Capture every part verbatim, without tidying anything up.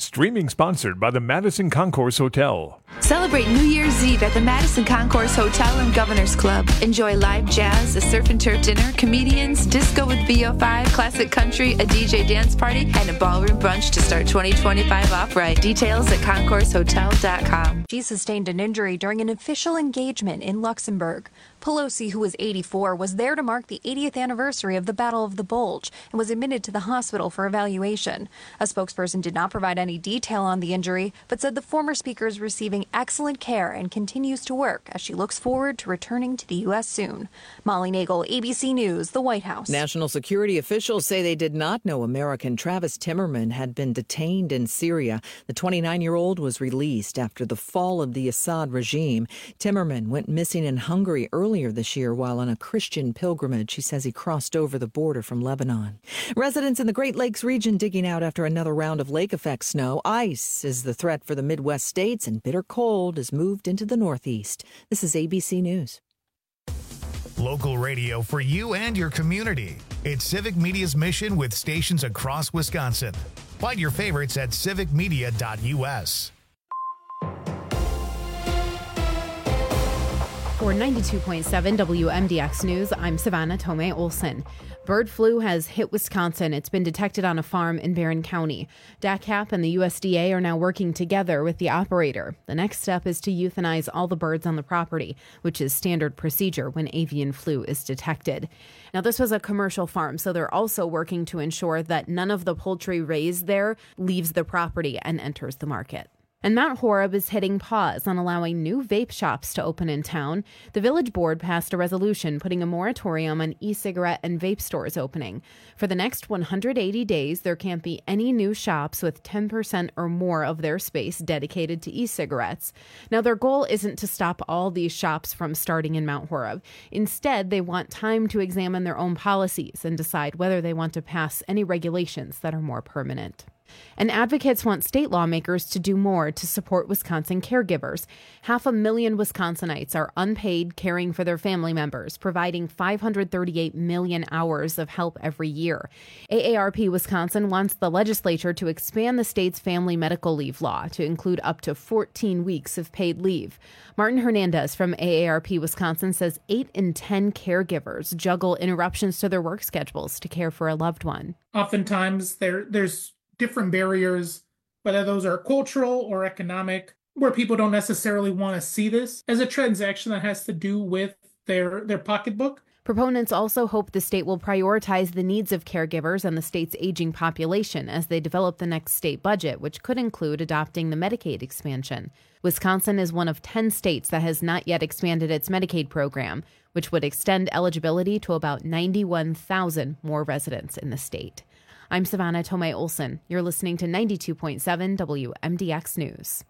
Streaming sponsored by the Madison Concourse Hotel. Celebrate New Year's Eve at the Madison Concourse Hotel and Governor's Club. Enjoy live jazz, a surf and turf dinner, comedians, disco with V O five, classic country, a D J dance party, and a ballroom brunch to start twenty twenty-five off right. Details at concourse hotel dot com. She sustained an injury during an official engagement in Luxembourg. Pelosi, who was eighty-four, was there to mark the eightieth anniversary of the Battle of the Bulge and was admitted to the hospital for evaluation. A spokesperson did not provide any detail on the injury, but said the former speaker is receiving excellent care and continues to work as she looks forward to returning to the U S soon. Molly Nagel, A B C News, the White House. National security officials say they did not know American Travis Timmerman had been detained in Syria. The twenty-nine-year-old was released after the fall of the Assad regime. Timmerman went missing in Hungary earlier this year while on a Christian pilgrimage. She says he crossed over the border from Lebanon. Residents in the Great Lakes region digging out after another round of lake effect snow. Ice is the threat for the Midwest states, and bitter cold has moved into the Northeast. This is A B C News. Local radio for you and your community. It's Civic Media's mission with stations across Wisconsin. Find your favorites at civic media dot u s. For ninety-two point seven W M D X News, I'm Savannah Tomei Olson. Bird flu has hit Wisconsin. It's been detected on a farm in Barron County. D A C A P and the U S D A are now working together with the operator. The next step is to euthanize all the birds on the property, which is standard procedure when avian flu is detected. Now, this was a commercial farm, so they're also working to ensure that none of the poultry raised there leaves the property and enters the market. And Mount Horeb is hitting pause on allowing new vape shops to open in town. The village board passed a resolution putting a moratorium on e-cigarette and vape stores opening. For the next one hundred eighty days, there can't be any new shops with ten percent or more of their space dedicated to e-cigarettes. Now, their goal isn't to stop all these shops from starting in Mount Horeb. Instead, they want time to examine their own policies and decide whether they want to pass any regulations that are more permanent. And advocates want state lawmakers to do more to support Wisconsin caregivers. Half a million Wisconsinites are unpaid caring for their family members, providing five hundred thirty-eight million hours of help every year. A A R P Wisconsin wants the legislature to expand the state's family medical leave law to include up to fourteen weeks of paid leave. Martin Hernandez from A A R P Wisconsin says eight in ten caregivers juggle interruptions to their work schedules to care for a loved one. Oftentimes there there's different barriers, whether those are cultural or economic, where people don't necessarily want to see this as a transaction that has to do with their, their pocketbook. Proponents also hope the state will prioritize the needs of caregivers and the state's aging population as they develop the next state budget, which could include adopting the Medicaid expansion. Wisconsin is one of ten states that has not yet expanded its Medicaid program, which would extend eligibility to about ninety-one thousand more residents in the state. I'm Savannah Tomei Olson. You're listening to ninety-two point seven W M D X News.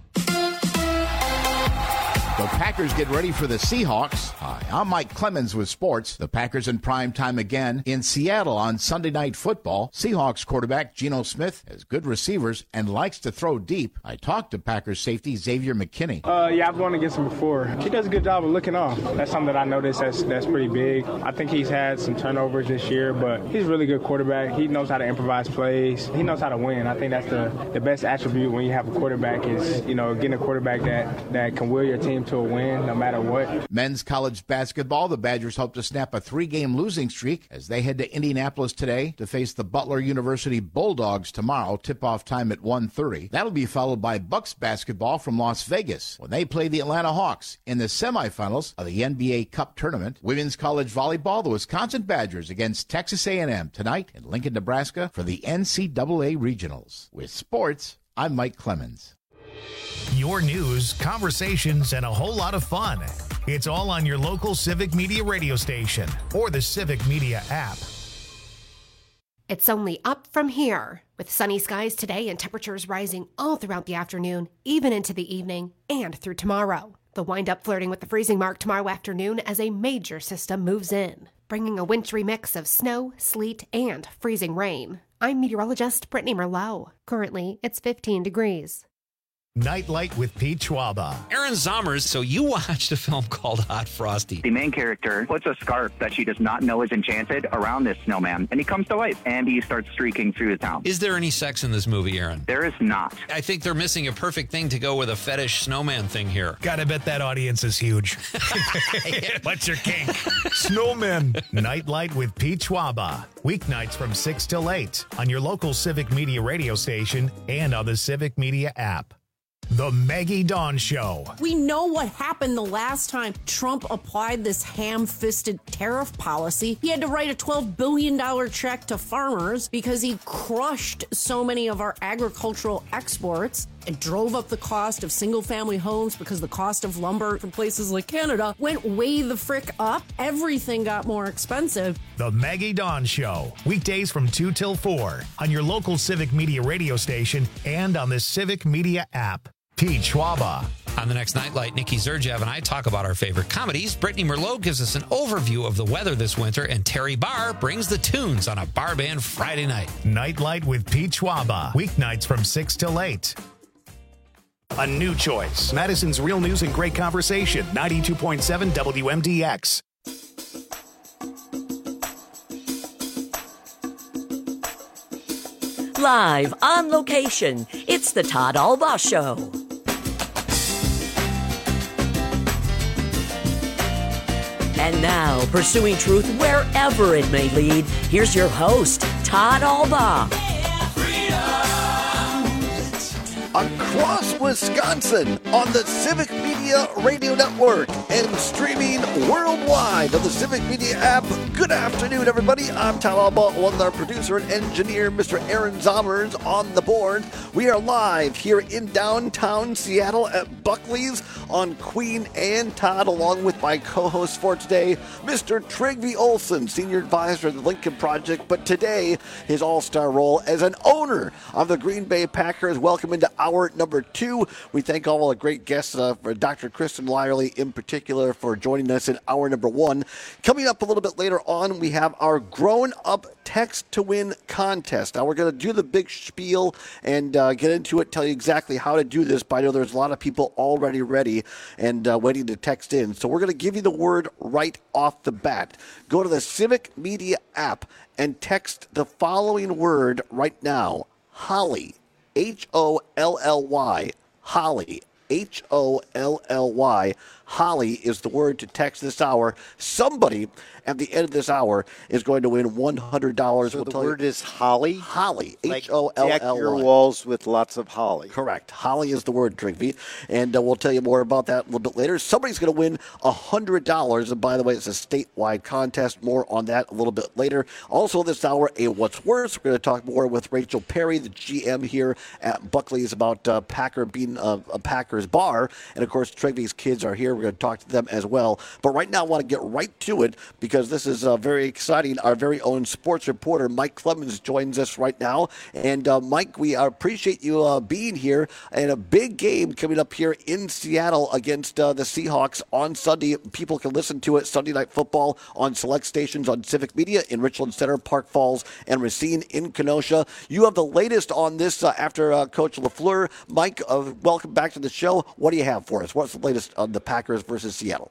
The Packers get ready for the Seahawks. Hi, I'm Mike Clemens with sports. The Packers in prime time again in Seattle on Sunday Night Football. Seahawks quarterback Geno Smith has good receivers and likes to throw deep. I talked to Packers safety Xavier McKinney. Uh, yeah, I've gone against him before. He does a good job of looking off. That's something that I noticed that's, that's pretty big. I think he's had some turnovers this year, but he's a really good quarterback. He knows how to improvise plays. He knows how to win. I think that's the, the best attribute when you have a quarterback is, you know, getting a quarterback that, that can will your team to a win no matter what. Men's college basketball, the Badgers hope to snap a three-game losing streak as they head to Indianapolis today to face the Butler University Bulldogs tomorrow, tip-off time at one thirty. That'll be followed by Bucks basketball from Las Vegas when they play the Atlanta Hawks in the semifinals of the N B A Cup tournament. Women's college volleyball, the Wisconsin Badgers against Texas A and M tonight in Lincoln, Nebraska for the N C double A Regionals. With sports, I'm Mike Clemens. Your news, conversations, and a whole lot of fun. It's all on your local Civic Media radio station or the Civic Media app. It's only up from here, with sunny skies today and temperatures rising all throughout the afternoon, even into the evening and through tomorrow. They'll wind up flirting with the freezing mark tomorrow afternoon as a major system moves in, bringing a wintry mix of snow, sleet, and freezing rain. I'm meteorologist Brittany Merlot. Currently, it's fifteen degrees. Nightlight with Pete Schwaba. Aaron Zommers, so you watched a film called Hot Frosty. The main character puts a scarf that she does not know is enchanted around this snowman, and he comes to life, and he starts streaking through the town. Is there any sex in this movie, Aaron? There is not. I think they're missing a perfect thing to go with a fetish snowman thing here. Gotta bet that audience is huge. What's your kink? Snowmen. Nightlight with Pete Schwaba. Weeknights from six till eight on your local Civic Media radio station and on the Civic Media app. The Maggie Dawn Show. We know what happened the last time Trump applied this ham-fisted tariff policy. He had to write a twelve billion dollars check to farmers because he crushed so many of our agricultural exports and drove up the cost of single-family homes because the cost of lumber from places like Canada went way the frick up. Everything got more expensive. The Maggie Dawn Show. Weekdays from two till four on your local Civic Media radio station and on the Civic Media app. Pete Schwaba. On the next Nightlight, Nikki Zerjev and I talk about our favorite comedies. Brittany Merlot gives us an overview of the weather this winter, and Terry Barr brings the tunes on a bar band Friday night. Nightlight with Pete Schwaba. Weeknights from six till eight. A new choice. Madison's Real News and Great Conversation. ninety-two point seven W M D X. Live on location, it's the Todd Albaugh Show. And now, pursuing truth wherever it may lead, here's your host, Todd Albaugh. Across Wisconsin on the Civic Media Radio Network and streaming worldwide on the Civic Media app. Good afternoon, everybody. I'm Todd Albaugh, along with our producer and engineer, Mister Aaron Zommers, on the board. We are live here in downtown Seattle at Buckley's on Queen and Todd, along with my co-host for today, Mister Trygve Olsen, Senior Advisor of the Lincoln Project, but today his all-star role as an owner of the Green Bay Packers. Welcome into hour number two. We thank all the great guests, uh, for Doctor Kristen Lyerly in particular, for joining us in hour number one. Coming up a little bit later on, we have our Grown Up Text to Win contest. Now, we're going to do the big spiel and uh, get into it, tell you exactly how to do this, but I know there's a lot of people already ready and uh, waiting to text in. So we're going to give you the word right off the bat. Go to the Civic Media app and text the following word right now: Holly. H O L L Y, Holly, H O L L Y. Holly is the word to text this hour. Somebody at the end of this hour is going to win one hundred dollars. So we'll the word you. is holly? Holly, like H O L L Y. Deck your walls with lots of holly. Correct. Holly is the word, Trygve. And uh, we'll tell you more about that a little bit later. Somebody's going to win one hundred dollars. And by the way, it's a statewide contest. More on that a little bit later. Also this hour, a What's Worse. We're going to talk more with Rachel Perry, the G M here at Buckley's, about uh, Packer being a, a Packers bar. And, of course, Trygve's kids are here. We're going to talk to them as well. But right now, I want to get right to it because this is uh, very exciting. Our very own sports reporter, Mike Clemens, joins us right now. And, uh, Mike, we appreciate you uh, being here. And a big game coming up here in Seattle against uh, the Seahawks on Sunday. People can listen to it Sunday Night Football on select stations on Civic Media in Richland Center, Park Falls, and Racine in Kenosha. You have the latest on this uh, after uh, Coach LaFleur. Mike, uh, welcome back to the show. What do you have for us? What's the latest on the Packers versus Seattle?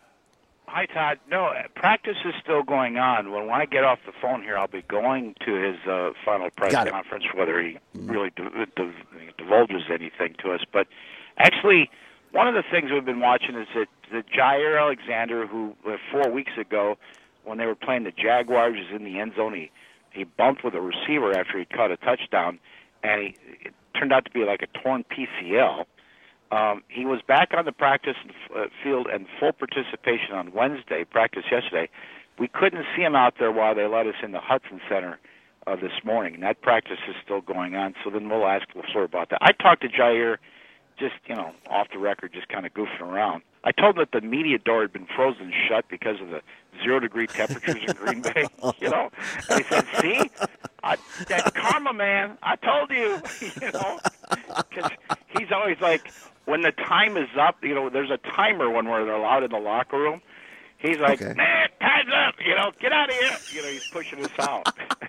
Hi, Todd. No, practice is still going on. When, when I get off the phone here, I'll be going to his uh, final press conference, whether he really div- div- divulges anything to us. But actually, one of the things we've been watching is that, that Jair Alexander, who uh, four weeks ago, when they were playing the Jaguars, was in the end zone. He, he bumped with a receiver after he caught a touchdown, and he, it turned out to be like a torn P C L. Um, he was back on the practice uh, field and full participation on Wednesday, practice yesterday. We couldn't see him out there while they let us in the Hudson Center uh, this morning, and that practice is still going on, so then we'll ask LaFleur about that. I talked to Jair just, you know, off the record, just kind of goofing around. I told him that the media door had been frozen shut because of the zero-degree temperatures in Green Bay, you know. And he said, see, I, that karma, man, I told you, you know, because he's always like, when the time is up, you know, there's a timer when we're allowed in the locker room, He's like, Okay. man, time's up. You know, get out of here. You know, he's pushing us out.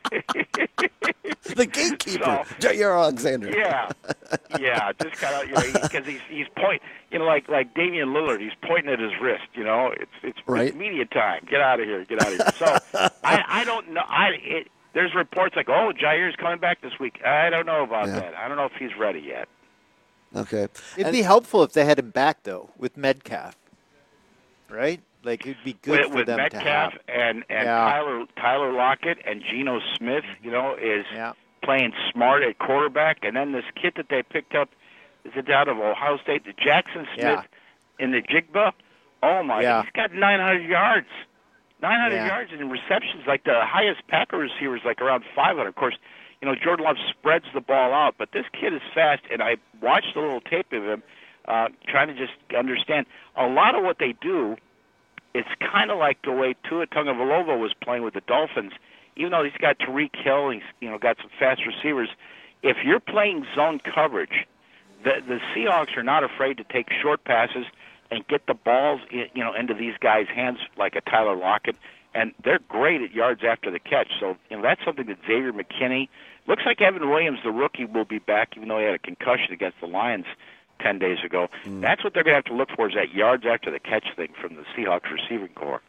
The gatekeeper, Jair Alexander. Yeah, yeah, just kind of, you know, because he, he's he's point, you know, like like Damian Lillard, he's pointing at his wrist. You know, it's it's, Right. it's media time. Get out of here, get out of here. So I I don't know. I it, there's reports like, oh, Jair's coming back this week. I don't know about Yeah. that. I don't know if he's ready yet. Okay. It'd And- be helpful if they had him back, though, with Metcalf. Right? Like, it'd be good with, for with them Metcalf to have. and and Yeah. Tyler Tyler Lockett and Geno Smith, you know, is Yeah. playing smart at quarterback, and then this kid that they picked up is it out of Ohio State, the Jackson Smith in the Jigba. Oh my, Yeah. he's got nine hundred yards, nine hundred Yeah. yards in receptions. Like the highest Packer receiver is like around five hundred. Of course, you know Jordan Love spreads the ball out, but this kid is fast, and I watched a little tape of him, uh, trying to just understand a lot of what they do. It's kind of like the way Tua Tagovailoa was playing with the Dolphins. Even though he's got Tyreek Hill, he's you know got some fast receivers. If you're playing zone coverage, the the Seahawks are not afraid to take short passes and get the balls in, you know into these guys' hands like a Tyler Lockett, and they're great at yards after the catch. So you know that's something that Xavier McKinney looks like. Evan Williams, the rookie, will be back, even though he had a concussion against the Lions ten days ago. Mm. That's what they're going to have to look for, is that yards after the catch thing from the Seahawks receiving corps.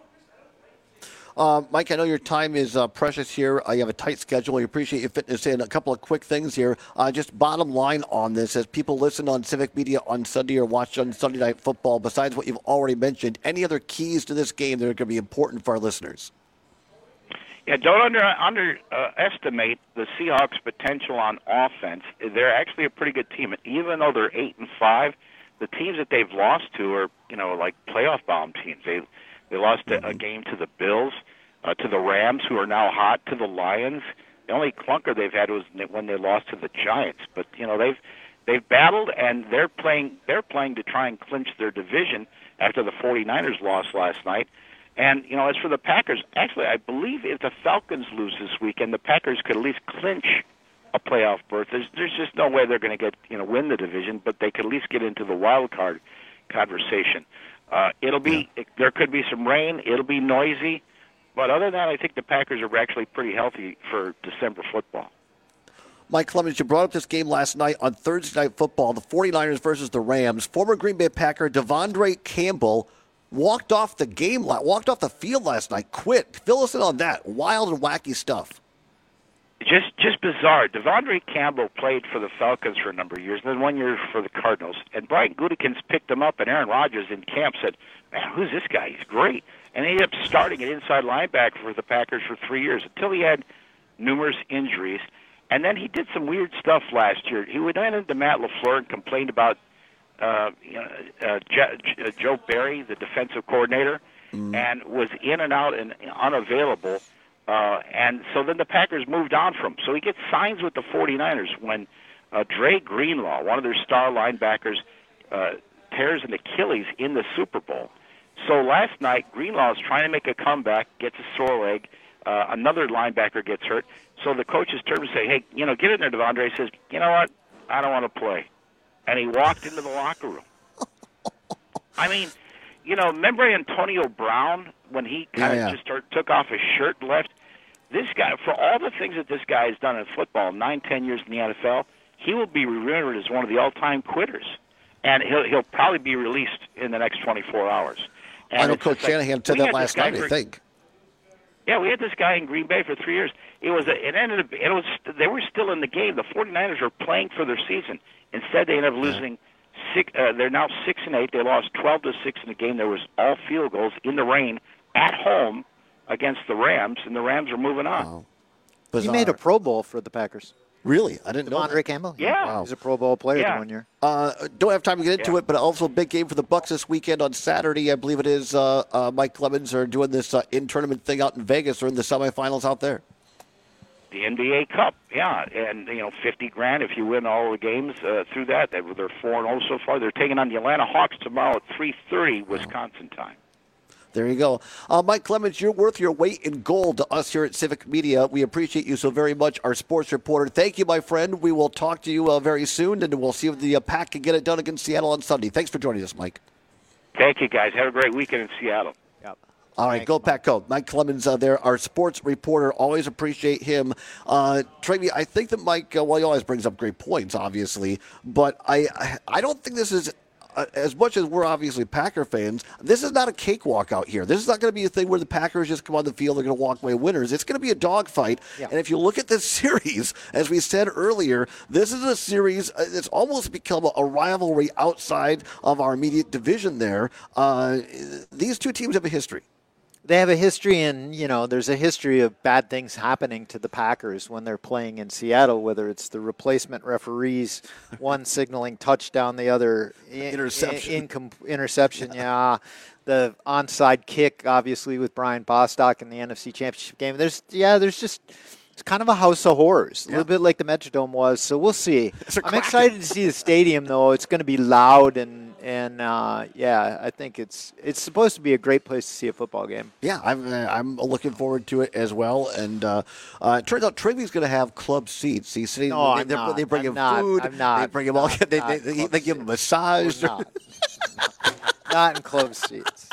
Uh, Mike, I know your time is uh, precious here. Uh, you have a tight schedule. We appreciate your fitness in. A couple of quick things here. Uh, just bottom line on this, as people listen on Civic Media on Sunday or watch on Sunday Night Football, besides what you've already mentioned, any other keys to this game that are going to be important for our listeners? Yeah, don't under underestimate the Seahawks' potential on offense. They're actually a pretty good team, and even though they're eight and five, the teams that they've lost to are, you know, like playoff-bound teams. They they lost mm-hmm. a, a game to the Bills, uh, to the Rams, who are now hot, to the Lions. The only clunker they've had was when they lost to the Giants. But you know, they've they've battled, and they're playing they're playing to try and clinch their division after the 49ers lost last night. And, you know, as for the Packers, actually, I believe if the Falcons lose this weekend, the Packers could at least clinch a playoff berth. There's, there's just no way they're going to get, you know, win the division, but they could at least get into the wild card conversation. Uh, it'll be, yeah. it, there could be some rain. It'll be noisy. But other than that, I think the Packers are actually pretty healthy for December football. Mike Clemens, you brought up this game last night on Thursday Night Football, the 49ers versus the Rams. Former Green Bay Packer Devondre Campbell walked off the game, walked off the field last night, quit. Fill us in on that. Wild and wacky stuff. Just just bizarre. Devondre Campbell played for the Falcons for a number of years, and then one year for the Cardinals. And Brian Gutekunst picked him up, and Aaron Rodgers in camp said, man, who's this guy? He's great. And he ended up starting at inside linebacker for the Packers for three years until he had numerous injuries. And then he did some weird stuff last year. He went into Matt LaFleur and complained about Uh, you know, uh, J- Joe Barry, the defensive coordinator, mm. and was in and out and unavailable. Uh, and so then the Packers moved on from him. So he gets signs with the 49ers when uh, Dre Greenlaw, one of their star linebackers, uh, tears an Achilles in the Super Bowl. So last night, Greenlaw is trying to make a comeback, gets a sore leg. Uh, another linebacker gets hurt. So the coaches turn and say, hey, you know, get in there, Devondre. He says, you know what? I don't want to play. And he walked into the locker room. I mean, you know, remember Antonio Brown when he kind of yeah, yeah. just start, took off his shirt and left? This guy, for all the things that this guy has done in football, nine, ten years in the N F L, he will be remembered as one of the all-time quitters. And he'll he'll probably be released in the next twenty-four hours. And I know Coach Shanahan like, said that last night, for, I think. Yeah, we had this guy in Green Bay for three years. It was a, it ended up, it was they were still in the game. The 49ers were playing for their season. Instead, they ended up losing six. Uh, they're now six and eight. They lost twelve to six in the game. There was all field goals in the rain at home against the Rams, and the Rams are moving on. Wow. He made a Pro Bowl for the Packers. Really? I didn't know Devondre that. Campbell? Yeah. Wow. He's a Pro Bowl player yeah. one year. Uh, don't have time to get into yeah. it, but also a big game for the Bucs this weekend on Saturday. I believe it is uh, uh, Mike Clemens are doing this uh, in-tournament thing out in Vegas. They're in the semifinals out there. The N B A Cup, yeah, and you know, fifty grand if you win all the games uh, through that. They're four and zero so far. They're taking on the Atlanta Hawks tomorrow at three thirty Wisconsin time. There you go, uh, Mike Clemens. You're worth your weight in gold to us here at Civic Media. We appreciate you so very much, our sports reporter. Thank you, my friend. We will talk to you uh, very soon, and we'll see if the uh, Pack can get it done against Seattle on Sunday. Thanks for joining us, Mike. Thank you, guys. Have a great weekend in Seattle. Yep. All right, Thanks, go Pack Go. Mike Clemens uh, there, our sports reporter. Always appreciate him. Uh, Travy, I think that Mike, uh, well, he always brings up great points, obviously, but I, I, I don't think this is, uh, as much as we're obviously Packer fans, this is not a cakewalk out here. This is not going to be a thing where the Packers just come on the field, they're going to walk away winners. It's going to be a dogfight. Yeah. And if you look at this series, as we said earlier, this is a series uh, that's almost become a, a rivalry outside of our immediate division there. Uh, these two teams have a history. They have a history, and, you know, there's a history of bad things happening to the Packers when they're playing in Seattle, whether it's the replacement referees, one signaling touchdown, the other interception. In, in, in, interception, yeah. The onside kick, obviously, with Brian Bostock in the N F C Championship game. There's, yeah, there's just... It's kind of a house of horrors, a yeah. little bit like the Metrodome was. So we'll see. I'm excited to see the stadium, though. It's going to be loud, and and uh, yeah, I think it's it's supposed to be a great place to see a football game. Yeah, I'm uh, I'm looking forward to it as well. And uh, uh, it turns out Trivy's going to have club seats. He's sitting. No, they, I'm they, not. they bring I'm him not. food. I'm not. They bring him all. Not, They, not they, they, they give him a We're massage. Not. Not in club seats.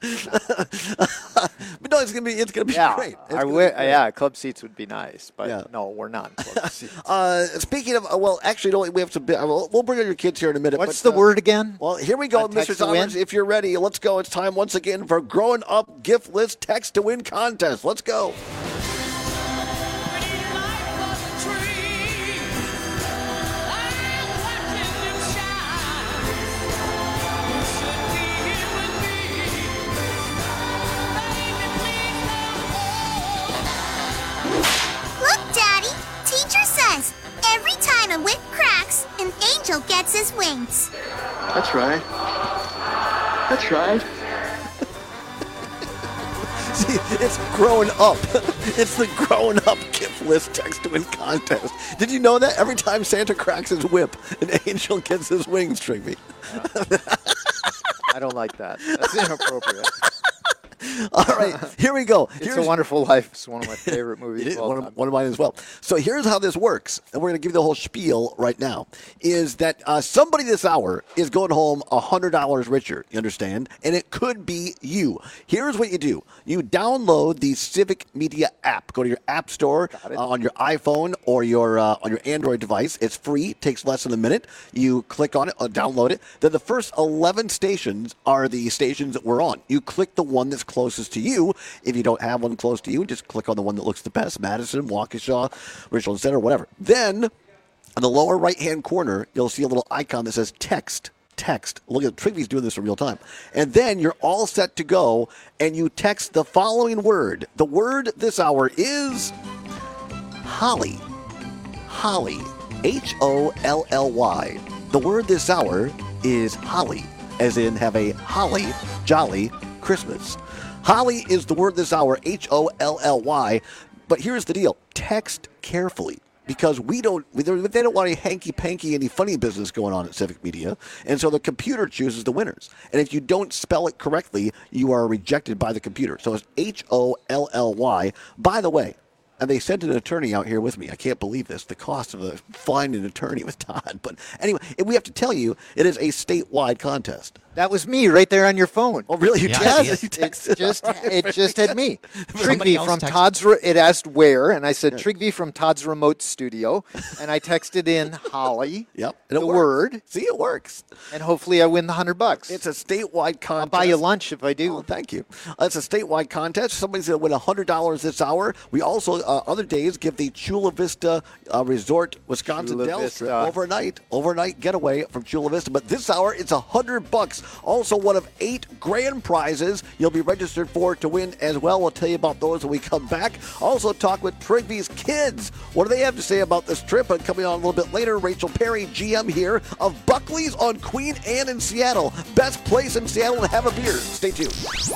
But no, it's gonna be it's gonna be yeah, great. It's I gonna w- be great. yeah, club seats would be nice, but Yeah. no, we're not in club seats. Uh, speaking of, uh, well, actually, no, we have to. We'll, we'll bring on your kids here in a minute. What's but, the uh, word again? Well, here we go, Uh, Mister text to win? Thomas. If you're ready, let's go. It's time once again for Growing Up Gift List Text to Win contest. Let's go. Look, Daddy! Teacher says, every time a whip cracks, an angel gets his wings. That's right. That's right. See, it's growing up. It's the growing up gift list text to win contest. Did you know that? Every time Santa cracks his whip, an angel gets his wings, Trigby. I don't like that. That's inappropriate. All right, here we go. It's Here's, a Wonderful Life. It's one of my favorite movies. It is of all one, time. of, one of mine as well. So here's how this works, and we're going to give you the whole spiel right now, is that uh, somebody this hour is going home one hundred dollars richer, you understand? And it could be you. Here's what you do. You download the Civic Media app. Go to your app store uh, on your iPhone or your uh, on your Android device. It's free. Takes less than a minute. You click on it, uh, download it. Then the first eleven stations are the stations that we're on. You click the one that's closest to you. If you don't have one close to you, just click on the one that looks the best. Madison, Waukesha, Richland Center, whatever. Then, in the lower right-hand corner, you'll see a little icon that says text. Text. Look at Trigvy's doing this in real time. And then you're all set to go, and you text the following word. The word this hour is Holly. Holly. H O L L Y. The word this hour is holly, as in have a holly, jolly Christmas. Holly is the word this hour, H O L L Y. But here's the deal. Text carefully. Because we don't, they don't want any hanky-panky, any funny business going on at Civic Media. And so the computer chooses the winners. And if you don't spell it correctly, you are rejected by the computer. So it's H O L L Y. By the way, and they sent an attorney out here with me. I can't believe this. The cost of a finding an attorney with Todd. But anyway, we have to tell you, it is a statewide contest. That was me right there on your phone. Oh, really? You Yeah, texted? it, You it texted? just it just had me. Somebody Trigby else from texted. Todd's. Re- it asked where, and I said Trigby from Todd's remote studio, and I texted in Holly. Yep, and it the works. word. See, it works. And hopefully, I win the hundred bucks. It's a statewide contest. I'll buy you lunch if I do. Oh, thank you. Uh, it's a statewide contest. Somebody's going to win one hundred dollars this hour. We also, uh, other days, give the Chula Vista uh, Resort Wisconsin Chula Dells trip Vista. overnight. Overnight getaway from Chula Vista. But this hour, it's one hundred bucks. Also, one of eight grand prizes you'll be registered for to win as well. We'll tell you about those when we come back. Also, talk with Trigby's kids. What do they have to say about this trip? And coming on a little bit later, Rachel Perry, G M here of Buckley's on Queen Anne in Seattle. Best place in Seattle to have a beer. Stay tuned.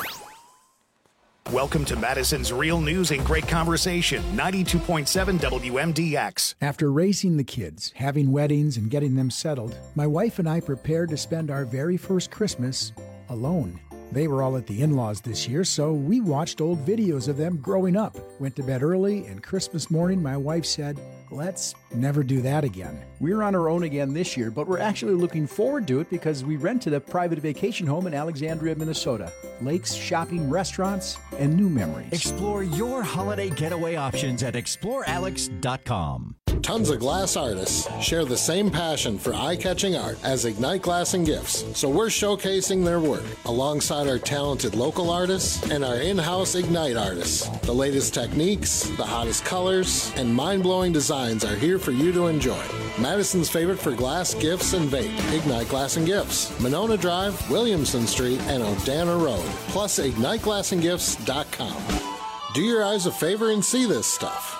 Welcome to Madison's Real News and Great Conversation, ninety-two point seven W M D X. After raising the kids, having weddings, and getting them settled, my wife and I prepared to spend our very first Christmas alone. They were all at the in-laws this year, so we watched old videos of them growing up, went to bed early, and Christmas morning my wife said, Let's never do that again. We're on our own again this year, but we're actually looking forward to it because we rented a private vacation home in Alexandria, Minnesota. Lakes, shopping, restaurants, and new memories. Explore your holiday getaway options at explore alex dot com. Tons of glass artists share the same passion for eye-catching art as Ignite Glass and Gifts, so we're showcasing their work alongside our talented local artists and our in-house Ignite artists. The latest techniques, the hottest colors, and mind-blowing designs are here for you to enjoy. Madison's favorite for glass, gifts, and vape, Ignite Glass and Gifts, Monona Drive, Williamson Street, and O'Dana Road, plus ignite glass and gifts dot com. Do your eyes a favor and see this stuff.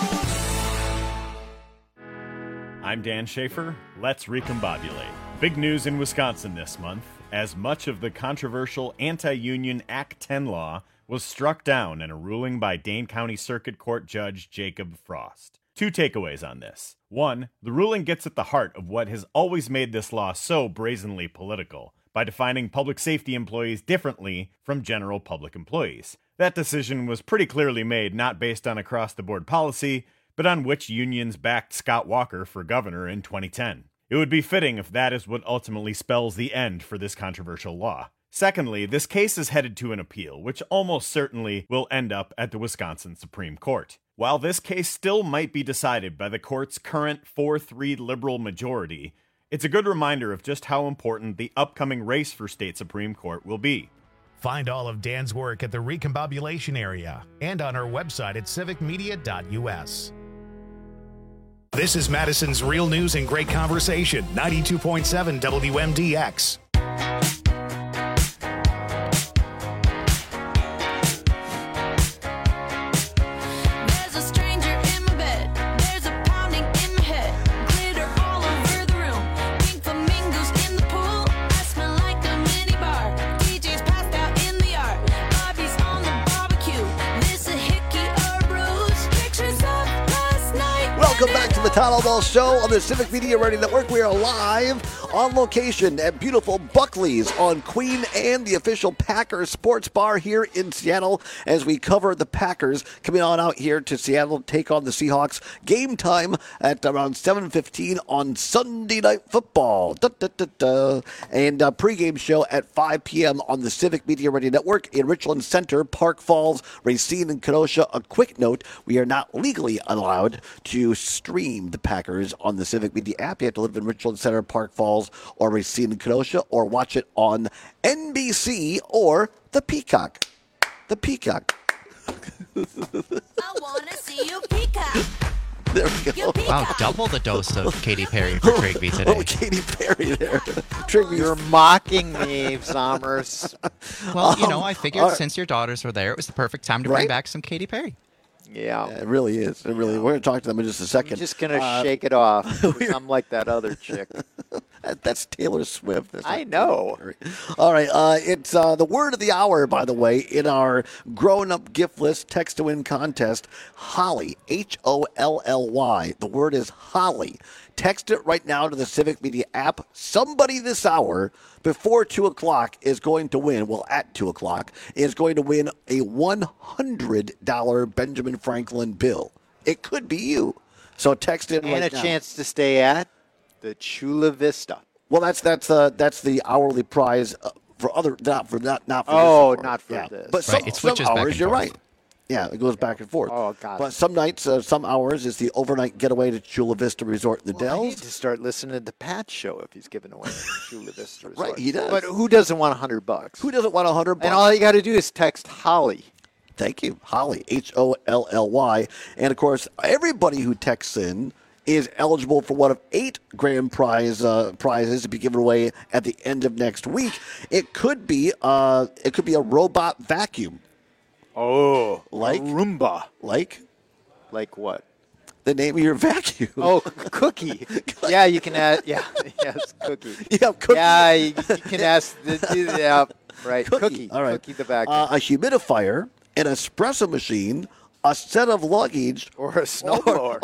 I'm Dan Schaefer. Let's recombobulate. Big news in Wisconsin this month, as much of the controversial anti-union Act ten law was struck down in a ruling by Dane County Circuit Court Judge Jacob Frost. Two takeaways on this. One, the ruling gets at the heart of what has always made this law so brazenly political, by defining public safety employees differently from general public employees. That decision was pretty clearly made not based on across-the-board policy, but on which unions backed Scott Walker for governor in twenty ten. It would be fitting if that is what ultimately spells the end for this controversial law. Secondly, this case is headed to an appeal, which almost certainly will end up at the Wisconsin Supreme Court. While this case still might be decided by the court's current four three liberal majority, it's a good reminder of just how important the upcoming race for state Supreme Court will be. Find all of Dan's work at the Recombobulation Area and on our website at civic media dot u s. This is Madison's Real News and Great Conversation, ninety-two point seven W M D X. Welcome back to the Todd Ball Show on the Civic Media Radio Network. We are live on location at beautiful Buckley's on Queen Anne, the official Packers sports bar here in Seattle, as we cover the Packers coming on out here to Seattle to take on the Seahawks. Game time at around seven fifteen on Sunday Night Football. Da, da, da, da. And a pregame show at five p.m. on the Civic Media Radio Network in Richland Center, Park Falls, Racine, and Kenosha. A quick note, we are not legally allowed to stream the Packers on the Civic Media app. You have to live in Richland Center, Park Falls, or Racine and Kenosha, or watch it on N B C or the Peacock. The Peacock. I want to see you peacock. There we go. Wow, double the dose of Katy Perry for Trigby today. Oh, Katy Perry there. Trigby. You're mocking me, Zommers. Well, you know, I Um, figured all right. since your daughters were there, it was the perfect time to Right? bring back some Katy Perry. Yeah. Yeah, it really is. It really. We're going to talk to them in just a second. I'm just going to Uh, shake it off. 'Cause I'm like that other chick. That- That's Taylor Swift. That's I not know. Katy Perry. All right. Uh, it's uh, the word of the hour, by the way, in our grown-up gift list text to win contest. Holly, H O L L Y. The word is Holly. Text it right now to the Civic Media app. Somebody this hour before two o'clock is going to win, well, at two o'clock, is going to win a one hundred dollars Benjamin Franklin bill. It could be you. So text it And right a now. chance to stay at the Chula Vista. Well, that's that's uh, that's the hourly prize uh, for other not for not not for Oh, this. award. not for yeah. this. But some, Right, it some switches back hours and you're forth. right. Yeah, it goes back and forth. Oh, God. But some nights, uh, some hours is the overnight getaway to Chula Vista Resort in the Well, I need Dells. to start listening to Pat's show if he's giving away Chula Vista Resort. Right, he does. But who doesn't want a hundred bucks? Who doesn't want a hundred bucks? And all you got to do is text Holly. Thank you, Holly, H O L L Y, and of course, everybody who texts in is eligible for one of eight grand prize uh, prizes to be given away at the end of next week. It could be uh, it could be a robot vacuum. Oh, like Roomba. Like Like what? the name of your vacuum. Oh, Cookie. Yeah, you can add. Yeah, yes, Cookie. Yeah, Cookie. Yeah, you, you can ask. The, yeah, right. Cookie. Cookie. All right. Cookie the vacuum. Uh, a humidifier, an espresso machine, a set of luggage, or a snowblower,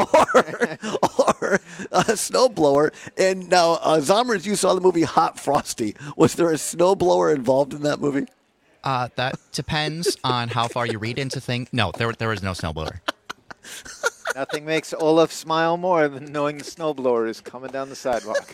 or, or a snowblower. And now, uh, Zommers, you saw the movie Hot Frosty. Was there a snowblower involved in that movie? Uh, that depends on how far you read into things. No, there there was no snowblower. Nothing makes Olaf smile more than knowing the snowblower is coming down the sidewalk.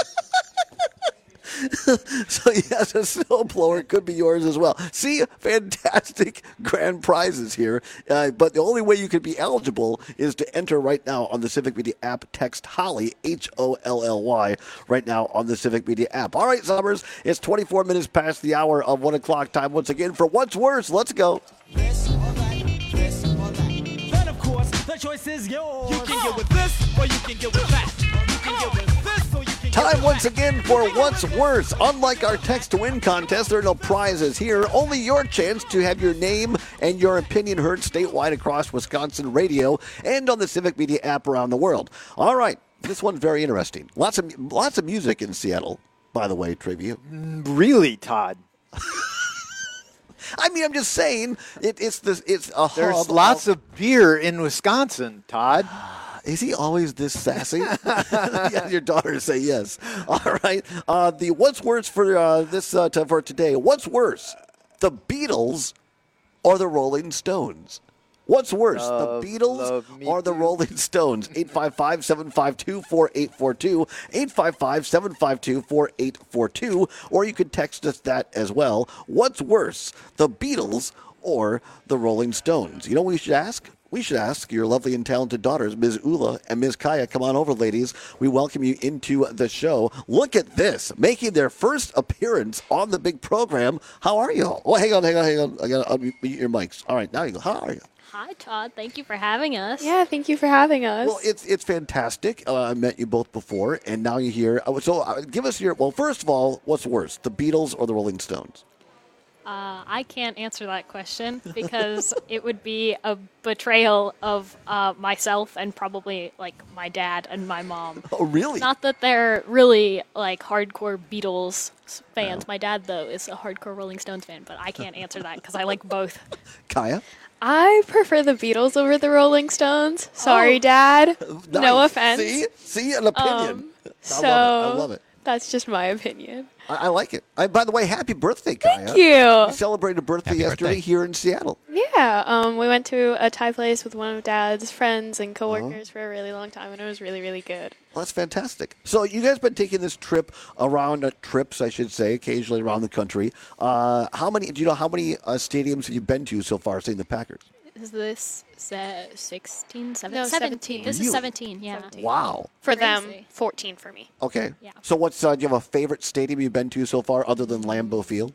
So, yes, a snowblower could be yours as well. See, fantastic grand prizes here. Uh, but the only way you could be eligible is to enter right now on the Civic Media app. Text Holly, H O L L Y, right now on the Civic Media app. All right, Summers, it's twenty-four minutes past the hour of one o'clock time once again for What's Worse. Let's go. This or that, this or that. Then, of course, the choice is yours. You can get with this or you can get with that. You can get with this or you can Time once again for What's Worse. Unlike our text to win contest, there are no prizes here. Only your chance to have your name and your opinion heard statewide across Wisconsin radio and on the Civic Media app around the world. All right, this one's very interesting. Lots of lots of music in Seattle, by the way, Trivia. Really, Todd? I mean, I'm just saying it, it's this. It's a There's hub lots of, of beer in Wisconsin, Todd. Is he always this sassy? Yeah, your daughter say yes. All right. Uh, the what's worse for uh, this uh, t- for today? What's worse, the Beatles or the Rolling Stones? What's worse, Love, the Beatles love, or the Rolling Stones? eight five five, seven five two, four eight four two, eight five five, seven five two, four eight four two, or you could text us that as well. What's worse, the Beatles or the Rolling Stones? You know what we should ask? We should ask your lovely and talented daughters, Miz Ula and Miz Kaya. Come on over, ladies. We welcome you into the show. Look at this, making their first appearance on the big program. How are you? Oh, hang on, hang on, hang on. I got to unmute your mics. All right, now you go. How are you? Hi, Todd. Thank you for having us. Yeah, thank you for having us. Well, it's it's fantastic. Uh, I met you both before, and now you're here. Uh, So uh, give us your, well, first of all, what's worse, the Beatles or the Rolling Stones? Uh, I can't answer that question because it would be a betrayal of uh, myself and probably like my dad and my mom. Oh, really? Not that they're really like hardcore Beatles fans. My dad, though, is a hardcore Rolling Stones fan, but I can't answer that because I like both. Kaya? I prefer the Beatles over the Rolling Stones. Sorry, Oh. Dad. Nice. No offense. See? See? An opinion. Um, I so love it. I love it. That's just my opinion. I, I like it. I, by the way, happy birthday, Kaya. Thank you. We celebrated a birthday Happy yesterday birthday. here in Seattle. Yeah, um, we went to a Thai place with one of Dad's friends and coworkers for a really long time, and it was really, really good. Well, that's fantastic. So you guys been taking this trip around, uh, trips, I should say, occasionally around the country. Uh, how many, do you know how many uh, stadiums have you been to so far seeing the Packers? Is this se- sixteen, seventeen? No, seventeen. This Really? is seventeen, yeah. Wow. For Crazy. them, fourteen for me. Okay. Yeah. So what's, uh, do you have a favorite stadium you've been to so far other than Lambeau Field?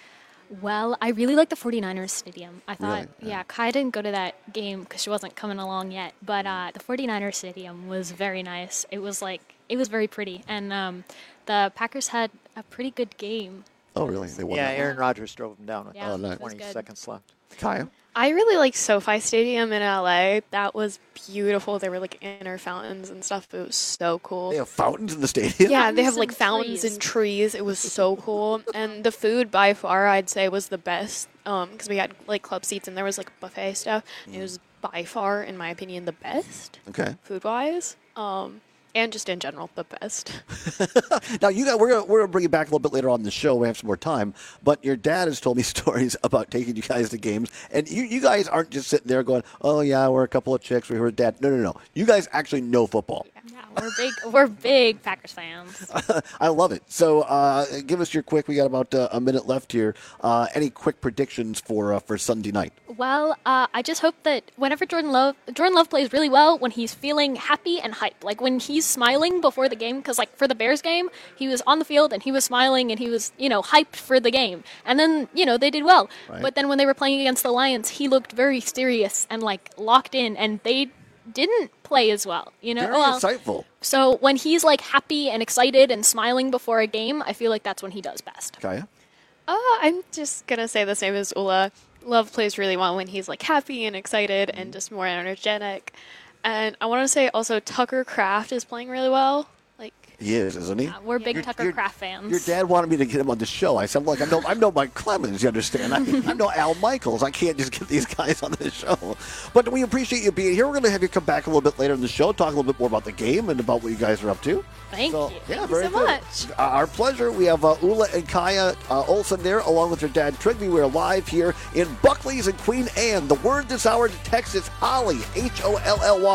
Well, I really like the 49ers stadium. I thought, Really? yeah, Kai didn't go to that game because she wasn't coming along yet. But uh, the 49ers stadium was very nice. It was like, it was very pretty. And um, the Packers had a pretty good game. Oh, really? They won Yeah, that Aaron Rodgers drove him down with Yeah, Oh, nice. it was twenty good. seconds left. Kaya? I really like SoFi Stadium in L A. That was beautiful. There were like inner fountains and stuff. It was so cool. They have fountains in the stadium? Yeah, they have Fountains like and fountains trees. and trees. It was so cool. And the food by far, I'd say, was the best. Um, because we had like club seats and there was like buffet stuff. It was by far, in my opinion, the best Okay. food wise. Um, and just in general, the best. Now, you got, we're gonna, we're gonna bring you back a little bit later on in the show. We have some more time, but your dad has told me stories about taking you guys to games, and you, you guys aren't just sitting there going, "Oh yeah, we're a couple of chicks. We heard dad." No, no, no. You guys actually know football. Yeah, we're big, we're big Packers fans. I love it. So, uh, give us your quick. We got about uh, a minute left here. Uh, any quick predictions for uh, for Sunday night? Well, uh, I just hope that whenever Jordan Love, Jordan Love plays really well when he's feeling happy and hype. Like when he's smiling before the game, because like for the Bears game, he was on the field and he was smiling and he was, you know, hyped for the game. And then, you know, they did well. Right. But then when they were playing against the Lions, he looked very serious and like locked in, and they didn't play as well. You know, Very well, insightful. so when he's like happy and excited and smiling before a game, I feel like that's when he does best. Kaya? Uh, I'm just gonna say the same as Ula. Love plays really well when he's like happy and excited and just more energetic. And I want to say also Tucker Kraft is playing really well. Like He is, isn't he? Uh, we're big Your- Tucker your- Kraft fans. Your dad wanted me to get him on the show. I said, "Look, I'm no, I'm no Mike Clemens. You understand? I, I'm no Al Michaels. I can't just get these guys on the show." But we appreciate you being here. We're going to have you come back a little bit later in the show, talk a little bit more about the game and about what you guys are up to. Thank So, you. Yeah, Thank very you so good. much. Uh, our pleasure. We have uh, Ula and Kaya uh, Olsen there, along with their dad Trigby. We're live here in Buckley's and Queen Anne. The word this hour to text is Holly, H O L L Y.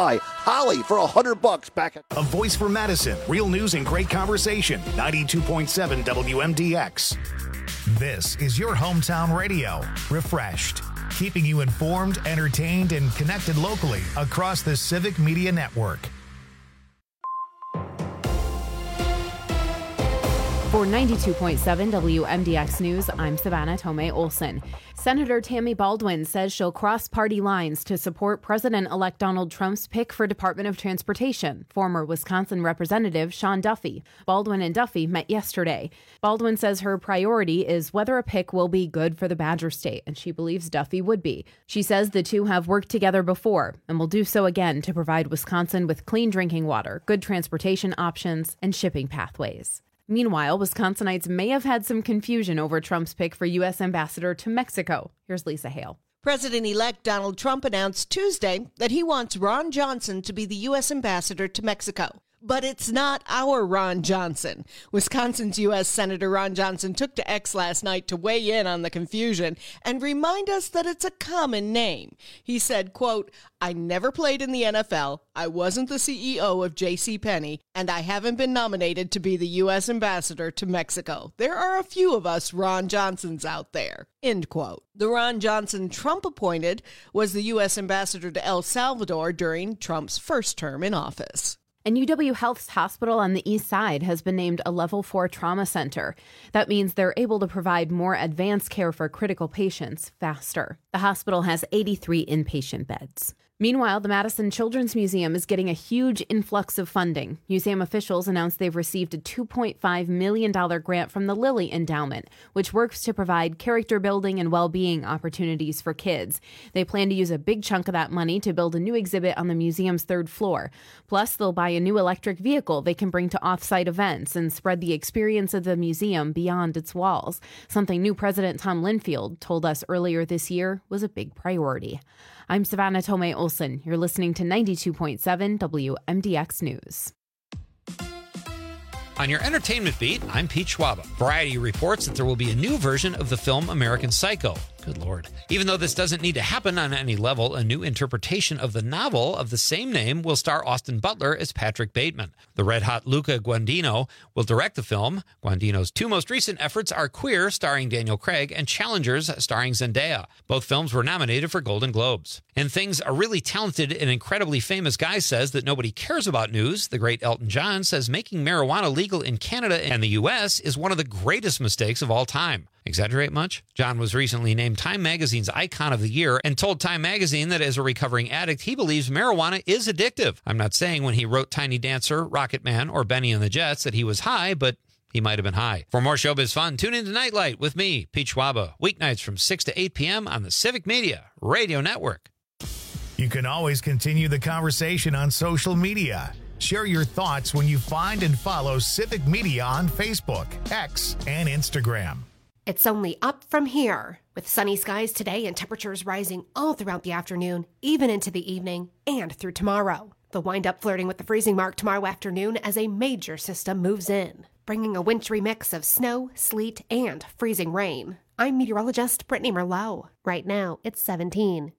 Holly for one hundred bucks back at... A voice for Madison. Real news and great conversation. ninety-two point seven W M D X. This is your hometown radio. Refreshed. Keeping you informed, entertained, and connected locally across the Civic Media Network. For ninety-two point seven W M D X News, I'm Savannah Tomei Olson. Senator Tammy Baldwin says she'll cross party lines to support President-elect Donald Trump's pick for Department of Transportation, former Wisconsin Representative Sean Duffy. Baldwin and Duffy met yesterday. Baldwin says her priority is whether a pick will be good for the Badger State, and she believes Duffy would be. She says the two have worked together before and will do so again to provide Wisconsin with clean drinking water, good transportation options, and shipping pathways. Meanwhile, Wisconsinites may have had some confusion over Trump's pick for U S ambassador to Mexico. Here's Lisa Hale. President-elect Donald Trump announced Tuesday that he wants Ron Johnson to be the U S ambassador to Mexico. But it's not our Ron Johnson. Wisconsin's U S Senator Ron Johnson took to X last night to weigh in on the confusion and remind us that it's a common name. He said, quote, I never played in the N F L, I wasn't the C E O of J C Penney, and I haven't been nominated to be the U S ambassador to Mexico. There are a few of us Ron Johnsons out there, end quote. The Ron Johnson Trump appointed was the U S ambassador to El Salvador during Trump's first term in office. And U W Health's hospital on the east side has been named a level four trauma center. That means they're able to provide more advanced care for critical patients faster. The hospital has eighty-three inpatient beds. Meanwhile, the Madison Children's Museum is getting a huge influx of funding. Museum officials announced they've received a two point five million dollars grant from the Lilly Endowment, which works to provide character building and well-being opportunities for kids. They plan to use a big chunk of that money to build a new exhibit on the museum's third floor. Plus, they'll buy a new electric vehicle they can bring to off-site events and spread the experience of the museum beyond its walls, something new President Tom Linfield told us earlier this year was a big priority. I'm Savannah Tomei Olson. You're listening to ninety-two point seven W M D X News. On your entertainment beat, I'm Pete Schwaba. Variety reports that there will be a new version of the film American Psycho. Good Lord. Even though this doesn't need to happen on any level, a new interpretation of the novel of the same name will star Austin Butler as Patrick Bateman. The red-hot Luca Guadagnino will direct the film. Guadagnino's two most recent efforts are Queer, starring Daniel Craig, and Challengers, starring Zendaya. Both films were nominated for Golden Globes. In things a really talented and incredibly famous guy says that nobody cares about news, the great Elton John says making marijuana legal in Canada and the U S is one of the greatest mistakes of all time. Exaggerate much? John was recently named Time Magazine's Icon of the Year and told Time Magazine that as a recovering addict, he believes marijuana is addictive. I'm not saying when he wrote Tiny Dancer, Rocket Man, or Benny and the Jets that he was high, but he might have been high. For more showbiz fun, tune in to Nightlight with me, Pete Schwaba, weeknights from six to eight p.m. on the Civic Media Radio Network. You can always continue the conversation on social media. Share your thoughts when you find and follow Civic Media on Facebook, X, and Instagram. It's only up from here, with sunny skies today and temperatures rising all throughout the afternoon, even into the evening and through tomorrow. They'll wind up flirting with the freezing mark tomorrow afternoon as a major system moves in, bringing a wintry mix of snow, sleet, and freezing rain. I'm meteorologist Brittany Merlot. Right now, it's seventeen.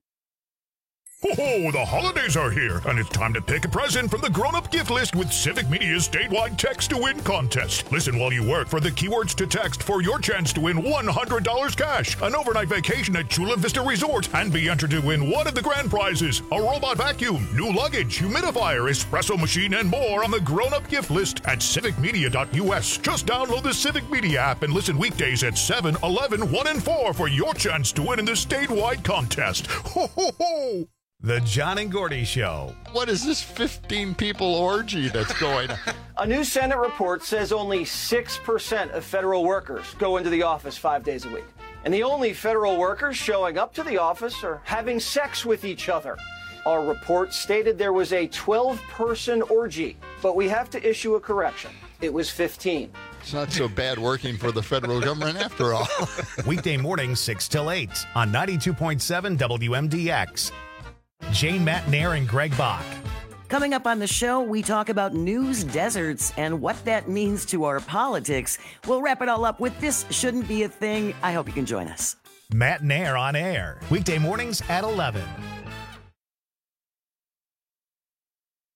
Oh, the holidays are here, and it's time to pick a present from the grown-up gift list with Civic Media's statewide text-to-win contest. Listen while you work for the keywords to text for your chance to win one hundred dollars cash, an overnight vacation at Chula Vista Resort, and be entered to win one of the grand prizes, a robot vacuum, new luggage, humidifier, espresso machine, and more on the grown-up gift list at civic media dot U S. Just download the Civic Media app and listen weekdays at seven, eleven, one, and four for your chance to win in the statewide contest. Ho, ho, ho! The John and Gordy Show. What is this fifteen-people orgy that's going on? A new Senate report says only six percent of federal workers go into the office five days a week. And the only federal workers showing up to the office are having sex with each other. Our report stated there was a twelve-person orgy, but we have to issue a correction. It was fifteen. It's not so bad working for the federal government after all. Weekday mornings, six till eight on ninety-two point seven W M D X. Jane Matnair and Greg Bach. Coming up on the show, we talk about news deserts and what that means to our politics. We'll wrap it all up with This Shouldn't Be a Thing. I hope you can join us. Matnair on air. Weekday mornings at eleven.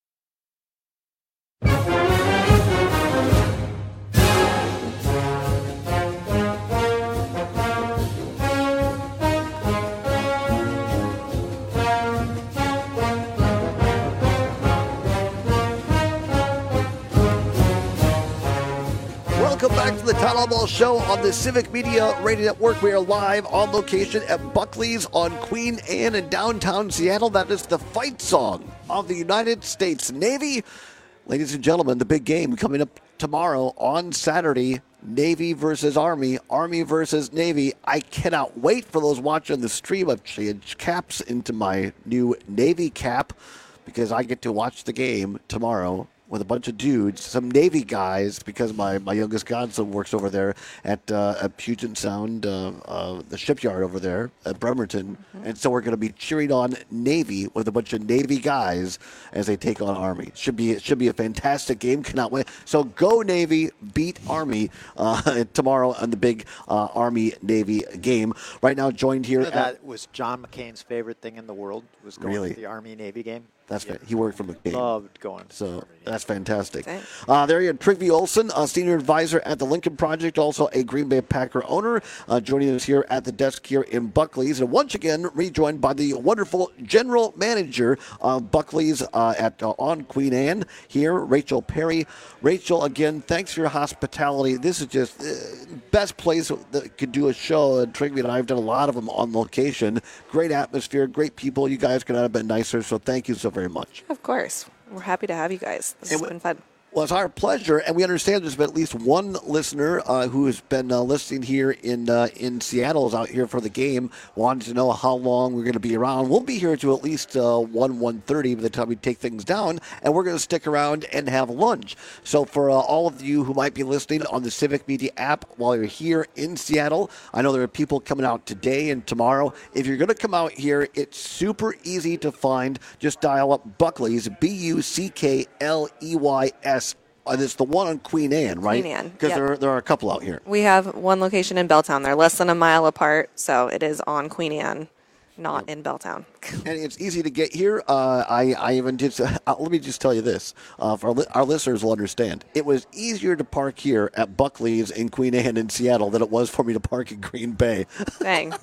Welcome back to the Town Ball Show on the Civic Media Radio Network. We are live on location at Buckley's on Queen Anne in downtown Seattle. That is the fight song of the United States Navy. Ladies and gentlemen, the big game coming up tomorrow on Saturday. Navy versus Army, Army versus Navy. I cannot wait for those watching the stream. I've changed caps into my new Navy cap because I get to watch the game tomorrow with a bunch of dudes, some Navy guys, because my, my youngest godson works over there at, uh, at Puget Sound, uh, uh, the shipyard over there at Bremerton. Mm-hmm. And so we're going to be cheering on Navy with a bunch of Navy guys as they take on Army. Should be, it should be a fantastic game. Cannot wait. So go Navy, beat Army uh, tomorrow on the big uh, Army-Navy game. Right now joined here You know, at... that was John McCain's favorite thing in the world, was going Really? to the Army-Navy game. That's Yeah. fa- he worked for McCain. Loved going. So that's fantastic. Uh, there you go. Trygve Olsen, a senior advisor at the Lincoln Project, also a Green Bay Packer owner, uh, joining us here at the desk here in Buckley's. And once again, rejoined by the wonderful general manager of Buckley's uh, at uh, on Queen Anne here, Rachel Perry. Rachel, again, thanks for your hospitality. This is just uh, best place that could do a show. And Trygve and I have done a lot of them on location. Great atmosphere, great people. You guys could not have been nicer. So thank you so very much. Of course. We're happy to have you guys. This has been fun. Well, it's our pleasure, and we understand there's been at least one listener uh, who has been uh, listening here in uh, in Seattle, is out here for the game, wanted to know how long we're going to be around. We'll be here to at least uh, one, one thirty by the time we take things down, and we're going to stick around and have lunch. So for uh, all of you who might be listening on the Civic Media app while you're here in Seattle, I know there are people coming out today and tomorrow. If you're going to come out here, it's super easy to find. Just dial up Buckley's, B U C K L E Y S. Uh, it's the one on Queen Anne, right? Queen Anne, Because yep. there, are- there are a couple out here. We have one location in Belltown. They're less than a mile apart, so it is on Queen Anne, not in Belltown. And it's easy to get here. Uh, I, I even did. Uh, let me just tell you this: uh, for our, li- our listeners will understand. It was easier to park here at Buckley's in Queen Anne in Seattle than it was for me to park in Green Bay. Dang.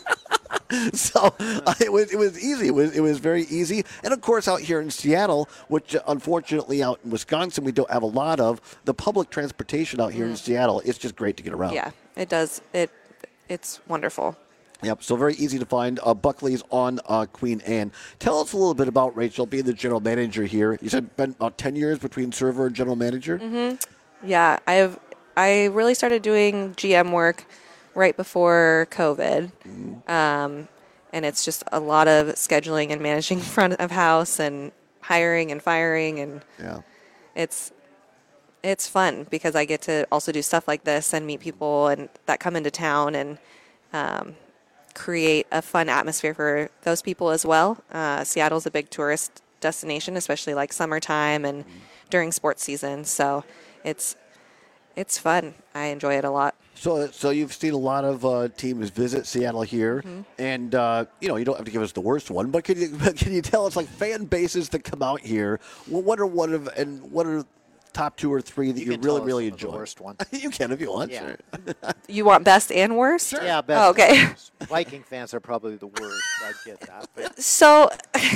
So uh, it was it was easy. It was it was very easy. And of course, out here in Seattle, which uh, unfortunately out in Wisconsin we don't have a lot of, the public transportation out here in Seattle, it's just great to get around. Yeah, it does. It It's wonderful. Yep, so very easy to find. Uh, Buckley's on uh, Queen Anne. Tell us a little bit about Rachel, being the general manager here. You said been about ten years between server and general manager? Mm-hmm. Yeah, I've I really started doing G M work right before COVID. Um, and it's just a lot of scheduling and managing front of house and hiring and firing. And yeah. it's it's fun because I get to also do stuff like this and meet people and that come into town and um, create a fun atmosphere for those people as well. Uh, Seattle's a big tourist destination, especially like summertime and during sports season. So it's it's fun. I enjoy it a lot. So, so you've seen a lot of uh, teams visit Seattle here, Mhm. and uh, you know you don't have to give us the worst one, but can you can you tell us like fan bases that come out here? Well, what are one of and what are top two or three that you, can tell really us really some of the enjoy? worst one. You can if you want. Yeah. Sure. You want best and worst? Yeah, best. Oh, okay. and worst. Viking fans are probably the worst. I get that. But So,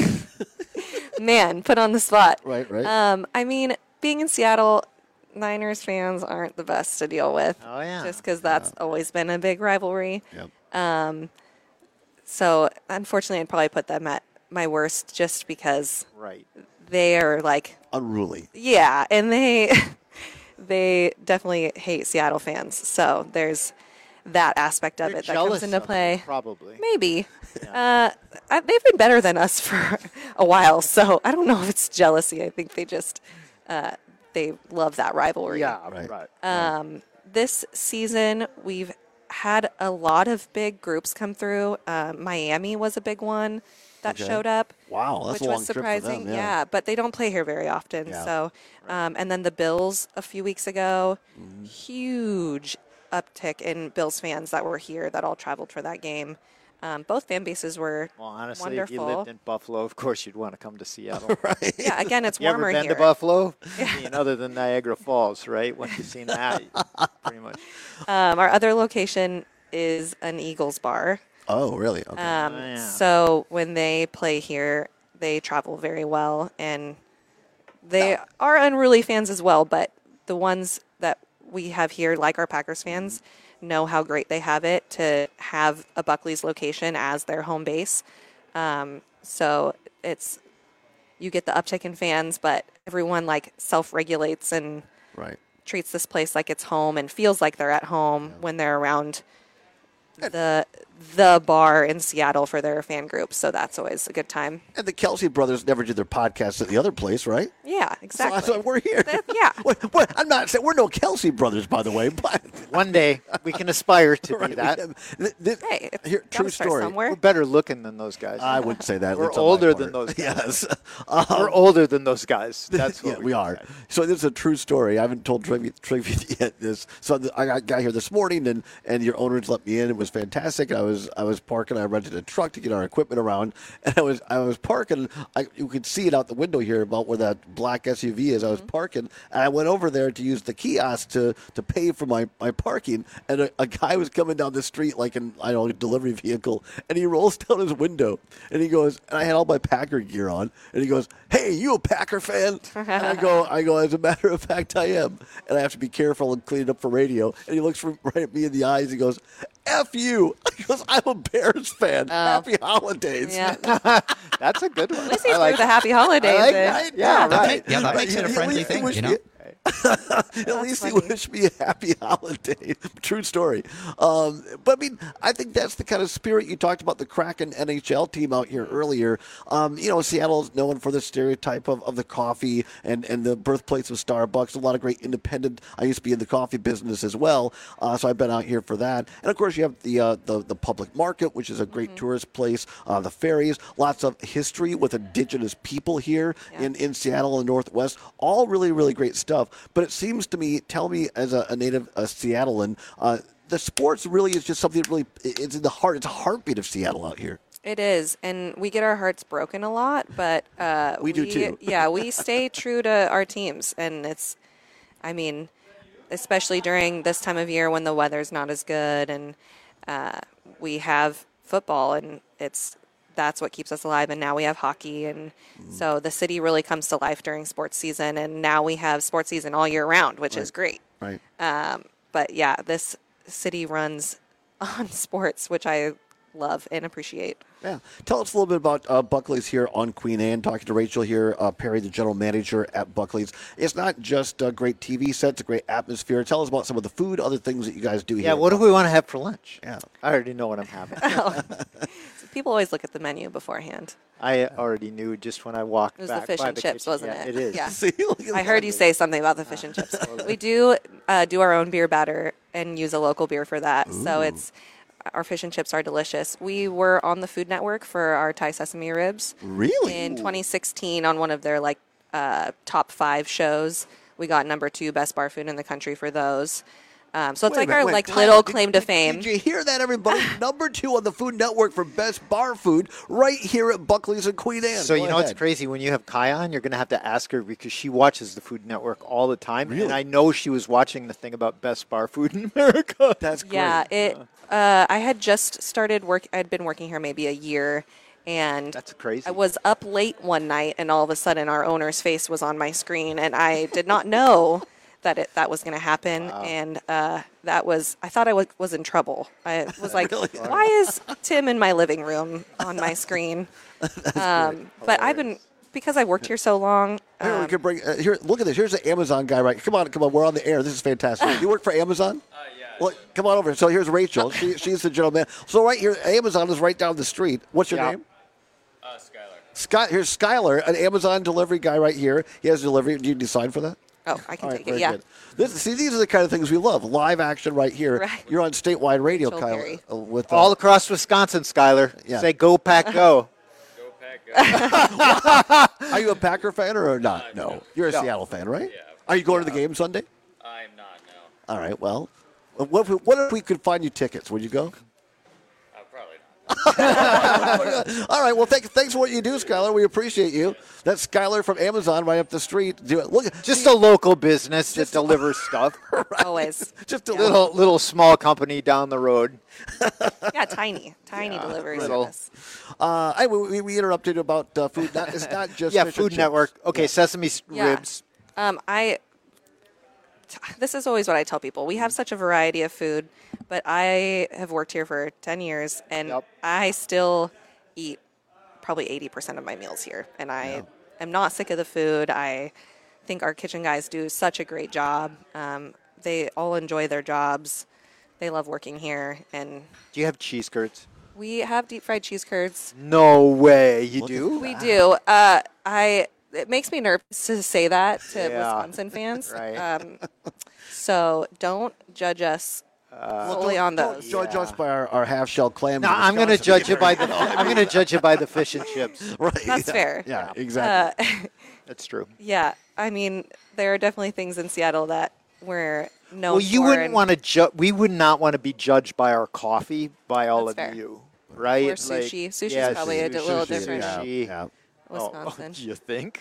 man, put on the spot. Right, right. Um, I mean, being in Seattle, Niners fans aren't the best to deal with. Oh, yeah. Just because that's always been a big rivalry. Yep. Um, so, unfortunately, I'd probably put them at my worst just because right. they are like, unruly. yeah, and they they definitely hate Seattle fans. So there's that aspect of They're it that jealous comes into of them, play. probably. Maybe. Uh, I, they've been better than us for a while, so I don't know if it's jealousy. I think they just uh, they love that rivalry. Yeah, right. right. Um, this season, we've had a lot of big groups come through. Uh, Miami was a big one that Okay. showed up. Wow, that's which a long was trip for surprising. them, yeah. but they don't play here very often. Yeah. So, um, and then the Bills a few weeks ago, Mm-hmm. huge uptick in Bills fans that were here that all traveled for that game. Um, both fan bases were Well, honestly, wonderful. if you lived in Buffalo, of course you'd want to come to Seattle. right. Yeah, again, it's you warmer ever been here. to Buffalo? I mean, other than Niagara Falls, right? Once you've seen that, pretty much. Um, our other location is an Eagles bar. Oh, really? Okay. Um, Oh, yeah. So when they play here, they travel very well, and they are unruly fans as well. But the ones that we have here, like our Packers fans, know how great they have it to have a Buckley's location as their home base. Um, so it's you get the uptick in fans, but everyone like self-regulates and right. treats this place like it's home and feels like they're at home yeah. when they're around the the bar in Seattle for their fan groups. So that's always a good time. And the Kelsey brothers never did their podcast at the other place, right? Yeah, exactly. So, so we're here. That, yeah. Wait, wait, I'm not saying we're no Kelsey brothers, by the way, but one day we can aspire to right, be that. This, this, hey, here, true story. Somewhere. We're better looking than those guys. I wouldn't say that. We're It's older than those guys. Yes. Um, we're older than those guys. That's what yeah, we are. So this is a true story. I haven't told trivia, trivia yet. This so I got, got here this morning, and, and your owners let me in. It was fantastic. I was I was parking. I rented a truck to get our equipment around, and I was I was parking. I, you could see it out the window here about where that black S U V is. I was mm-hmm. parking, and I went over there to use the kiosk to, to pay for my, my parking, and a, a guy was coming down the street like an I don't know a delivery vehicle, and he rolls down his window, and he goes, and I had all my Packer gear on, and he goes, "Hey, you a Packer fan?" And I go, I go, as a matter of fact, I am, and I have to be careful and clean it up for radio. And he looks right at me in the eyes. He goes, F you. He goes, I'm a Bears fan. Oh. Happy holidays. Yeah. That's a good one. At least he I threw like the happy holidays I like in. that. Yeah, that right. make- yeah, that makes it a friendly thing, you know? At least he wished me a happy holiday. True story. Um, but I mean, I think that's the kind of spirit you talked about, the Kraken N H L team out here earlier. Um, you know, Seattle's known for the stereotype of, of the coffee and, and the birthplace of Starbucks. A lot of great independent. I used to be in the coffee business as well, uh, so I've been out here for that. And of course, you have the uh, the, the public market, which is a great mm-hmm. tourist place. Uh, the ferries, lots of history with indigenous people here yeah. in, in Seattle and Northwest. All really, really great stuff. But it seems to me, tell me as a, a native uh, Seattlean, uh, the sports really is just something that really, it's in the heart, it's a heartbeat of Seattle out here. It is, and we get our hearts broken a lot, but uh, we, we do too. Yeah, we stay true to our teams, and it's, I mean, especially during this time of year when the weather's not as good, and uh, we have football, and it's that's what keeps us alive. And now we have hockey, and mm. so the city really comes to life during sports season. And now we have sports season all year round, which right. is great. Right. Um, but yeah, this city runs on sports, which I love and appreciate. Yeah. Tell us a little bit about uh, Buckley's here on Queen Anne. Talking to Rachel here, uh, Perry, the general manager at Buckley's. It's not just a great T V set, it's a great atmosphere. Tell us about some of the food, other things that you guys do here. Yeah, what do we want to have for lunch? Yeah. I already know what I'm having. Oh. So people always look at the menu beforehand. I already knew just when I walked back. It was back the fish by and the chips, kitchen. wasn't Yeah, it? it is. Yeah. See, I heard you say something about the fish and chips. We do uh, do our own beer batter and use a local beer for that. Ooh. So it's our fish and chips are delicious. We were on the Food Network for our Thai sesame ribs. Really? In twenty sixteen on one of their like uh, top five shows. We got number two best bar food in the country for those. Um, so it's Wait like minute, our wait, like Ty, little did, claim to did, fame. Did you hear that, everybody? Number two on the Food Network for best bar food right here at Buckley's and Queen Anne. So Go you know ahead. what's crazy? When you have Kai on, you're going to have to ask her because she watches the Food Network all the time. Really? And I know she was watching the thing about best bar food in America. That's great. Yeah, it. Uh, I had just started work. I'd been working here maybe a year, and that's crazy. I was up late one night, and all of a sudden, our owner's face was on my screen, and I did not know that it that was going to happen. Wow. And uh, that was. I thought I was, was in trouble. I was like, Really? why is Tim in my living room on my screen? Um, but I've been. Because I worked here so long. Here, we Um, can bring, uh, here, look at this. Here's the Amazon guy, right? Come on, come on. We're on the air. This is fantastic. You work for Amazon? Uh, yeah. Well, come on over. So here's Rachel. She, she's the general manager. So right here, Amazon is right down the street. What's your Yeah. name? Uh, Skylar. Scott. Here's Skylar, an Amazon delivery guy right here. He has delivery. Do you decide for that? oh, I can All right, take very it. Yeah. good. This, see, these are the kind of things we love. Live action right here. Right. You're on statewide radio, Rachel Kyle. Perry. uh, With uh, all across Wisconsin, Skylar. Yeah. Say go Pack go. Go Pack, go. Are you a Packer fan or not? Uh, no. no. You're a No. Seattle fan, right? Yeah. Are you going to the game Sunday? I'm not, no. All right. Well, what if we, what if we could find you tickets? Would you go? Uh, probably not. All right. Well, thank, thanks for what you do, Skylar. We appreciate you. That's Skylar from Amazon right up the street. Do it. Look, Just a local business that delivers stuff. right. Always. Just a Yeah. little. Little little small company down the road. Yeah, tiny, tiny delivery little. service. Uh, I, we, we interrupted about uh, food. Not, it's not just yeah, fish and Food chips. Network. Okay, Yeah. sesame s- Yeah. ribs. Um, I this is always what I tell people. We have such a variety of food, but I have worked here for ten years, and yep. I still eat probably eighty percent of my meals here. And I yeah. am not sick of the food. I think our kitchen guys do such a great job. Um, they all enjoy their jobs. They love working here. And do you have cheese curds? We have deep fried cheese curds. No way, you do? We do. Uh, I. It makes me nervous to say that to yeah. Wisconsin fans. Right. Um, so don't judge us uh, solely on don't those. Judge yeah. us by our, our half shell clam. No, I'm going to judge you by the. I'm going to judge you by the fish and chips. Right. That's yeah. fair. Yeah, exactly. Uh, That's true. Yeah, I mean, there are definitely things in Seattle that we're known Well, you for wouldn't and- want to judge. We would not want to be judged by our coffee by all That's of fair. you, right? Or sushi. Sushi's yeah, probably a sushi, di- little sushi, different. Sushi. Yeah. Wisconsin. Oh, you think?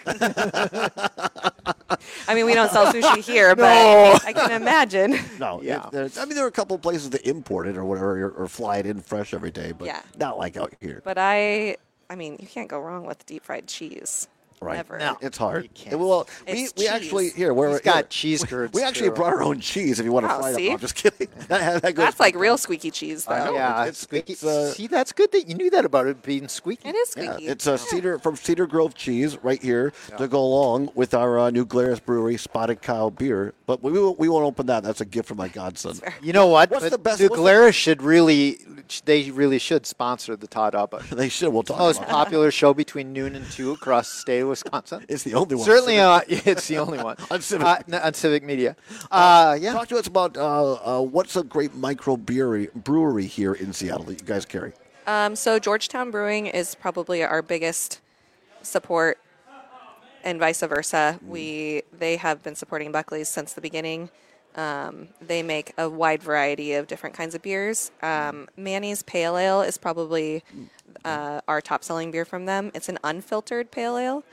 I mean, we don't sell sushi here, but No. I can imagine. No, Yeah. it- there's- I mean, there are a couple of places that import it or whatever, or, or fly it in fresh every day, but Yeah. not like out here. But I, I mean, you can't go wrong with deep fried cheese. Right. Never. No. It's hard. You can't. Well, we, It's we cheese. actually here we're He's got here, cheese we- curds, We actually too. brought our own cheese. If you want to Oh, fly see? it, I'm just kidding. that, that goes That's like real squeaky cheese, though. I know. Yeah, it's- squeaky. it's, uh, See, that's good that you knew that about it being squeaky. It is Yeah, squeaky. it's a cedar from Cedar Grove cheese right here to go along with our uh, new Glarus Brewery Spotted Cow beer. But we won't, we won't open that. That's a gift from my godson. You know what? What's But the best- The what's the- Glarus should really, they really should sponsor the Todd Uppa. They should. We'll talk Most about popular show between noon and two across the state of Wisconsin. It's the only one. Certainly, uh, it's the only one On Civic. Uh, n- on Civic Media. Uh, yeah. Talk to us about uh, uh, what's a great micro brewery, brewery here in Seattle that you guys carry. Um, so Georgetown Brewing is probably our biggest support, and vice versa. We they have been supporting Buckley's since the beginning. Um, they make a wide variety of different kinds of beers. Um, Manny's Pale Ale is probably uh, our top-selling beer from them. It's an unfiltered pale ale.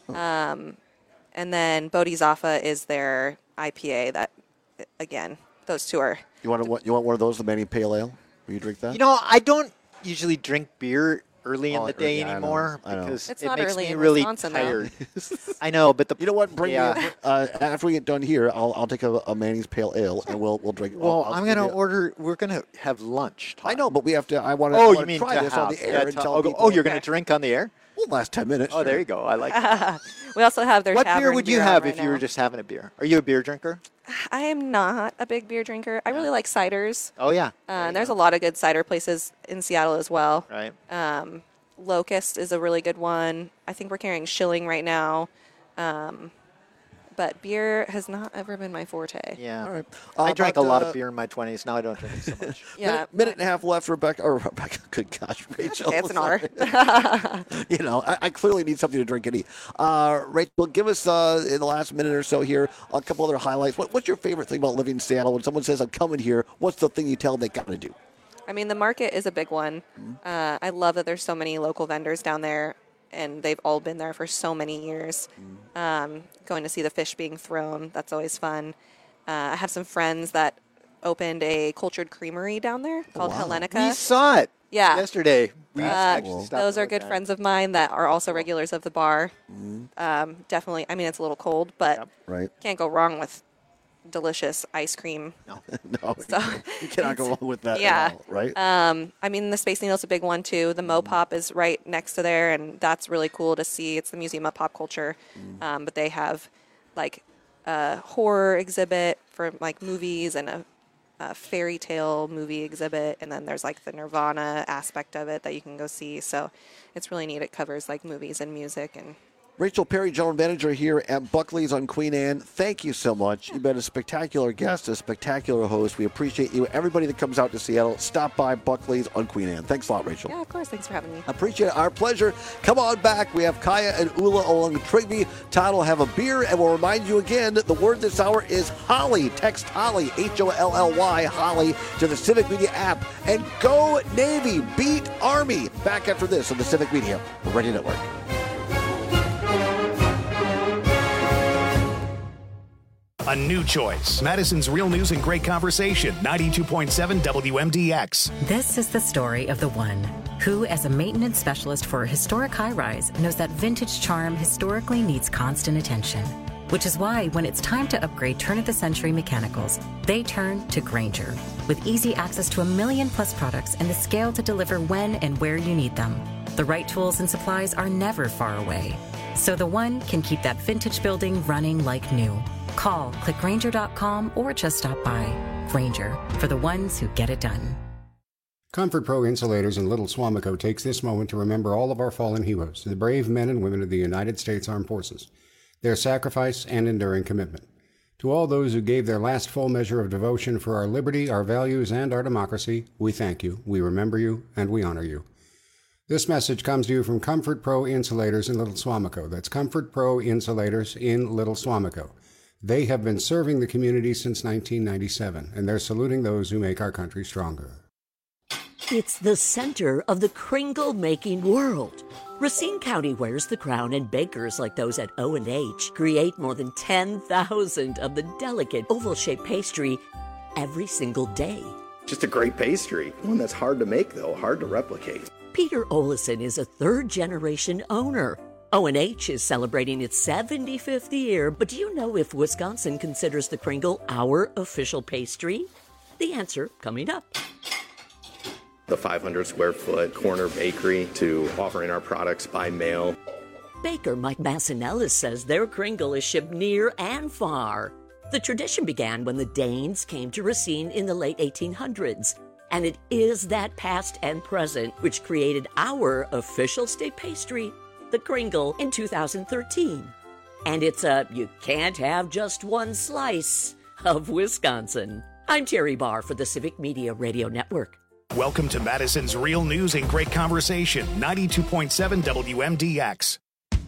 Um, and then Bodhisattva is their I P A. That again, those two are. You want to, you want one of those, the Manny Pale Ale? Will you drink that? You know, I don't usually drink beer early Oh, in the day yeah, I know. anymore I know. because It's it not makes early me in really Wisconsin, though. tired. I know, but the You know what? Bring Yeah. me a, uh, after we get done here, I'll I'll take a, a Manny's Pale Ale and we'll we'll drink. well, I'll, I'll I'm give gonna you- order. We're gonna have lunch. I Todd. know, but we have to. I want to. Oh, I you wanna mean try to this have, on the air yeah, and to- tell oh, go- people. oh, you're gonna drink on the air? Well, last ten minutes. Oh, sure. there you go. I like that. We also have their What beer tavern would you beer have out if right you were now. just having a beer? Are you a beer drinker? I am not a big beer drinker. I really like ciders. Oh yeah. Uh, and there's a lot of good cider places in Seattle as well. Right. Um, Locust is a really good one. I think we're carrying Schilling right now. Um, but beer has not ever been my forte. Yeah. All right. I Uh, drank but, a lot uh, of beer in my twenties. Now I don't drink it so much. Yeah. Minute, minute and a half left, Rebecca. Or Rebecca, good gosh, Rachel. Okay, it's an honor. you know, I, I clearly need something to drink and eat. Uh, Rachel, give us uh, in the last minute or so here a couple other highlights. What, what's your favorite thing about living in Seattle? When someone says, I'm coming here, what's the thing you tell them they got to do? I mean, the market is a big one. Uh, I love that there's so many local vendors down there, and they've all been there for so many years. Um, going to see the fish being thrown, that's always fun. Uh, I have some friends that opened a cultured creamery down there called Hellenica. We saw it. Yeah. Yesterday. We Uh, actually stopped those to are look good at it. friends of mine that are also regulars of the bar. Um, definitely, I mean, it's a little cold, but Right. can't go wrong with delicious ice cream. No, no So, you cannot go wrong with that yeah. at all, right? Um, I mean, the Space Needle's a big one too. The Mopop is right next to there, and that's really cool to see. It's the Museum of Pop Culture, um, but they have like a horror exhibit for like movies and a, a fairy tale movie exhibit, and then there's like the Nirvana aspect of it that you can go see. So it's really neat. It covers like movies and music and. Rachel Perry, General Manager here at Buckley's on Queen Anne. Thank you so much. You've been a spectacular guest, a spectacular host. We appreciate you. Everybody that comes out to Seattle, stop by Buckley's on Queen Anne. Thanks a lot, Rachel. Yeah, of course. Thanks for having me. Appreciate it. Our pleasure. Come on back. We have Kaya and Ula along with Trigby. Todd will have a beer, and we'll remind you again that the word this hour is Holly. Text Holly, H O L L Y, Holly, to the Civic Media app. And go Navy. Beat Army. Back after this on the Civic Media Radio Network. A new choice. Madison's Real News and Great Conversation. ninety-two point seven W M D X. This is the story of the one who, as a maintenance specialist for a historic high-rise, knows that vintage charm historically needs constant attention. Which is why when it's time to upgrade turn-of-the-century mechanicals, they turn to Grainger. With easy access to a million plus products and the scale to deliver when and where you need them. The right tools and supplies are never far away. So the one can keep that vintage building running like new. Call, click Grainger dot com, or just stop by. Grainger, for the ones who get it done. Comfort Pro Insulators in Little Swamico takes this moment to remember all of our fallen heroes, the brave men and women of the United States Armed Forces, their sacrifice and enduring commitment. To all those who gave their last full measure of devotion for our liberty, our values, and our democracy, we thank you, we remember you, and we honor you. This message comes to you from Comfort Pro Insulators in Little Swamico. That's Comfort Pro Insulators in Little Swamico. They have been serving the community since nineteen ninety-seven, and they're saluting those who make our country stronger. It's the center of the Kringle-making world. Racine County wears the crown, and bakers like those at O and H create more than ten thousand of the delicate oval-shaped pastry every single day. Just a great pastry. One that's hard to make, though, hard to replicate. Peter Olison is a third-generation owner. O and H is celebrating its seventy-fifth year, but do you know if Wisconsin considers the Kringle our official pastry? The answer coming up. The five hundred square foot corner bakery to offering our products by mail. Baker Mike Massinellis says their Kringle is shipped near and far. The tradition began when the Danes came to Racine in the late eighteen hundreds. And it is that past and present which created our official state pastry, the Kringle, in two thousand thirteen. And it's a you can't have just one slice of Wisconsin. I'm Terry Barr for the Civic Media Radio Network. Welcome to Madison's Real News and Great Conversation, ninety-two point seven W M D X.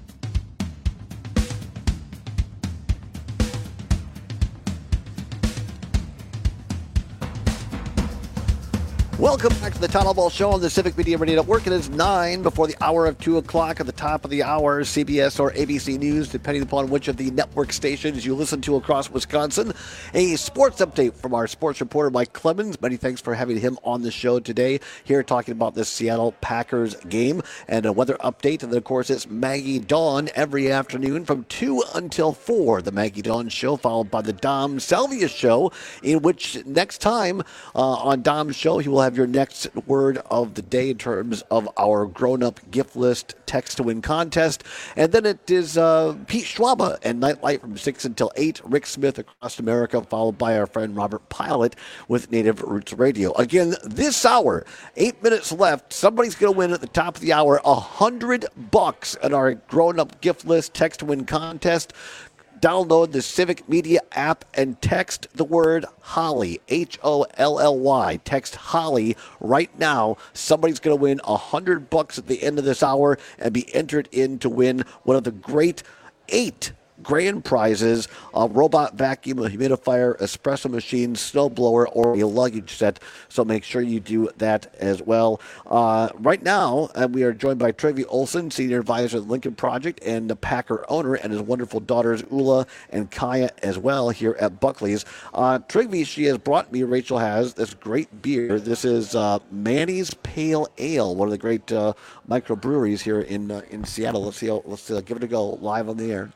Welcome back to the Town Hall Ball Show on the Civic Media Radio Network. It is nine before the hour of two o'clock. At the top of the hour, C B S or A B C News, depending upon which of the network stations you listen to across Wisconsin. A sports update from our sports reporter, Mike Clemens. Many thanks for having him on the show today, here talking about the Seattle Packers game, and a weather update. And then, of course, it's Maggie Dawn every afternoon from two until four. The Maggie Dawn Show, followed by the Dom Salvia Show, in which next time uh, on Dom's show, he will have your next word of the day in terms of our grown-up gift list text to win contest. And then it is uh, Pete Schwaba and Nightlight from six until eight. Rick Smith across America, followed by our friend Robert Pilot with Native Roots Radio. Again, this hour, eight minutes left. Somebody's going to win at the top of the hour a hundred bucks at our grown-up gift list text to win contest. Download the Civic Media app and text the word Holly, H O L L Y. Text Holly right now. Somebody's going to win a hundred bucks at the end of this hour and be entered in to win one of the great eight grand prizes: a robot vacuum, a humidifier, espresso machine, snowblower, or a luggage set. So make sure you do that as well. Uh, right now, uh, we are joined by Trygve Olson, Senior Advisor at the Lincoln Project, and the Packer owner, and his wonderful daughters, Ula and Kaya, as well, here at Buckley's. Uh, Trygve, she has brought me, Rachel has, this great beer. This is uh, Manny's Pale Ale, one of the great uh, microbreweries here in uh, in Seattle. Let's see. How, let's uh, give it a go live on the air.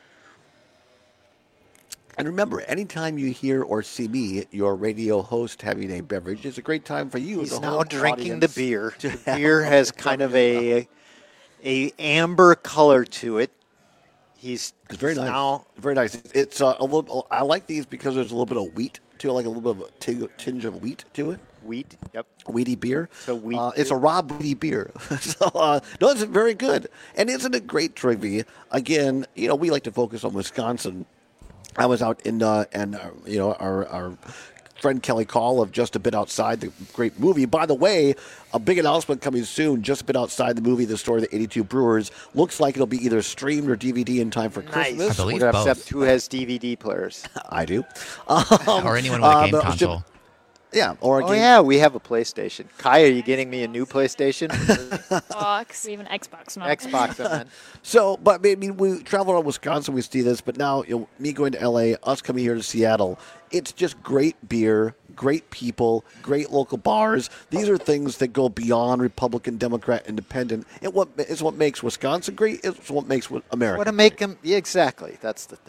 And remember, anytime you hear or see me, your radio host, having a beverage, it's a great time for you. He's the now whole drinking audience the beer. The beer has kind of a a amber color to it. He's it's very nice. Now, very nice. It's uh, a little. I like these because there's a little bit of wheat to it, like a little bit of a ting- tinge of wheat to it. Wheat, yep. Wheaty beer. So wheat. Uh, it's a Rob Wheaty beer. so, uh, no, it's very good. And isn't it great, Trygve? Again, you know, we like to focus on Wisconsin. I was out in, uh, and uh, you know, our our friend Kelly Call of Just a Bit Outside, the great movie. By the way, a big announcement coming soon. Just a Bit Outside, the movie, the story of the eighty-two Brewers. Looks like it'll be either streamed or D V D in time for nice. Christmas. I believe both. Except who has D V D players? I do. Um, or anyone with a game uh, console. Yeah, or a oh game. yeah, we have a PlayStation. Kai, are you getting me a new PlayStation? Xbox, even Xbox. No. Xbox, I meant. So, but I mean, we travel around Wisconsin, we see this, but now, you know, me going to L A, us coming here to Seattle, it's just great beer, great people, great local bars. These are things that go beyond Republican, Democrat, Independent. And what is what makes Wisconsin great is what makes America. What to make them? Yeah, exactly. That's the thing.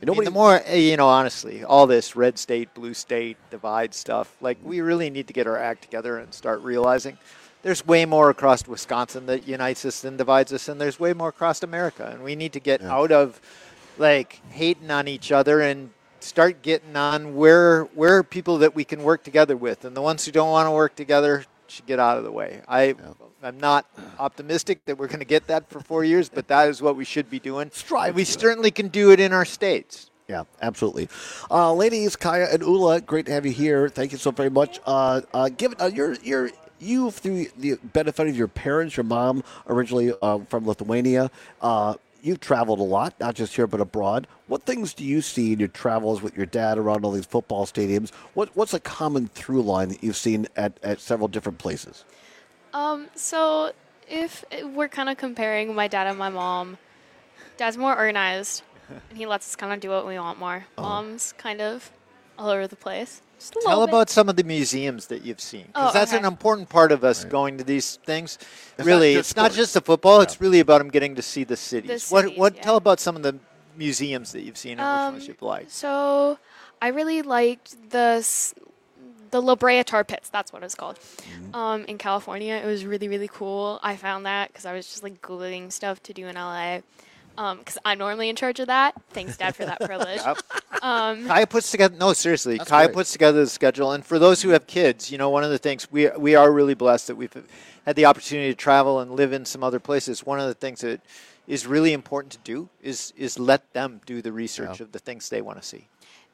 And nobody, I mean, the more, eh, you know, honestly, all this red state, blue state divide stuff, like we really need to get our act together and start realizing there's way more across Wisconsin that unites us than divides us, and there's way more across America. And we need to get Yeah. out of, like, hating on each other and start getting on where, where are people that we can work together with. And the ones who don't want to work together should get out of the way. I, I'm not optimistic that we're going to get that for four years, but that is what we should be doing. Strive And we to do it. certainly can do it in our states. Yeah, absolutely. Uh, ladies, Kaya and Ula, great to have you here. Thank you so very much. Uh, uh, give uh, your your you through the benefit of your parents, your mom originally uh, from Lithuania. Uh, you've traveled a lot, not just here but abroad. What things do you see in your travels with your dad around all these football stadiums? What what's a common through line that you've seen at, at several different places? Um, so if we're kind of comparing my dad and my mom, dad's more organized, and he lets us kind of do what we want more. Uh-huh. Mom's kind of all over the place. Just a Tell little bit. about some of the museums that you've seen, because Oh, that's okay. an important part of us going to these things. It's really, not it's just not sports. just the football; it's really about them getting to see the cities. The what? cities, What? yeah. Tell about some of the museums that you've seen and which Um, ones you've liked. So I really liked the s- the La Brea Tar Pits. That's what it's called. Mm-hmm. Um, in California, it was really really cool. I found that because I was just like googling stuff to do in L A. Because I'm normally in charge of that. Thanks, Dad, for that privilege. Yep. Um, Kaya puts together. No, seriously, That's Kaya great. puts together the schedule. And for those who have kids, you know, one of the things we we are really blessed that we've had the opportunity to travel and live in some other places. One of the things that is really important to do is is let them do the research Yeah. of the things they want to see.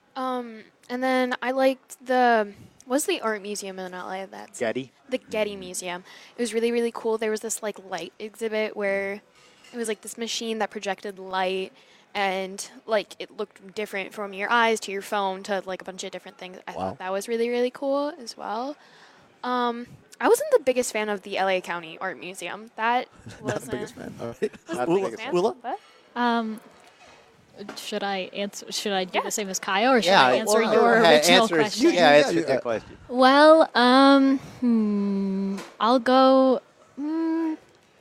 um, and then I liked the what's the art museum in L A? That's Getty. the Getty Museum. It was really really cool. There was this like light exhibit where it was like this machine that projected light, and like it looked different from your eyes to your phone to like a bunch of different things. I Wow. thought that was really really cool as well. Um, I wasn't the biggest fan of the L A County Art Museum. That wasn't. Not the biggest fan. All right. wasn't Not the the biggest biggest fan, Willa? but- Um, should I answer? Should I do the same as Kaya, or should Yeah, I answer well, your uh, original answer is- question? Yeah, answer Yeah, their yeah. question. Well, um, hmm, I'll go. Mm,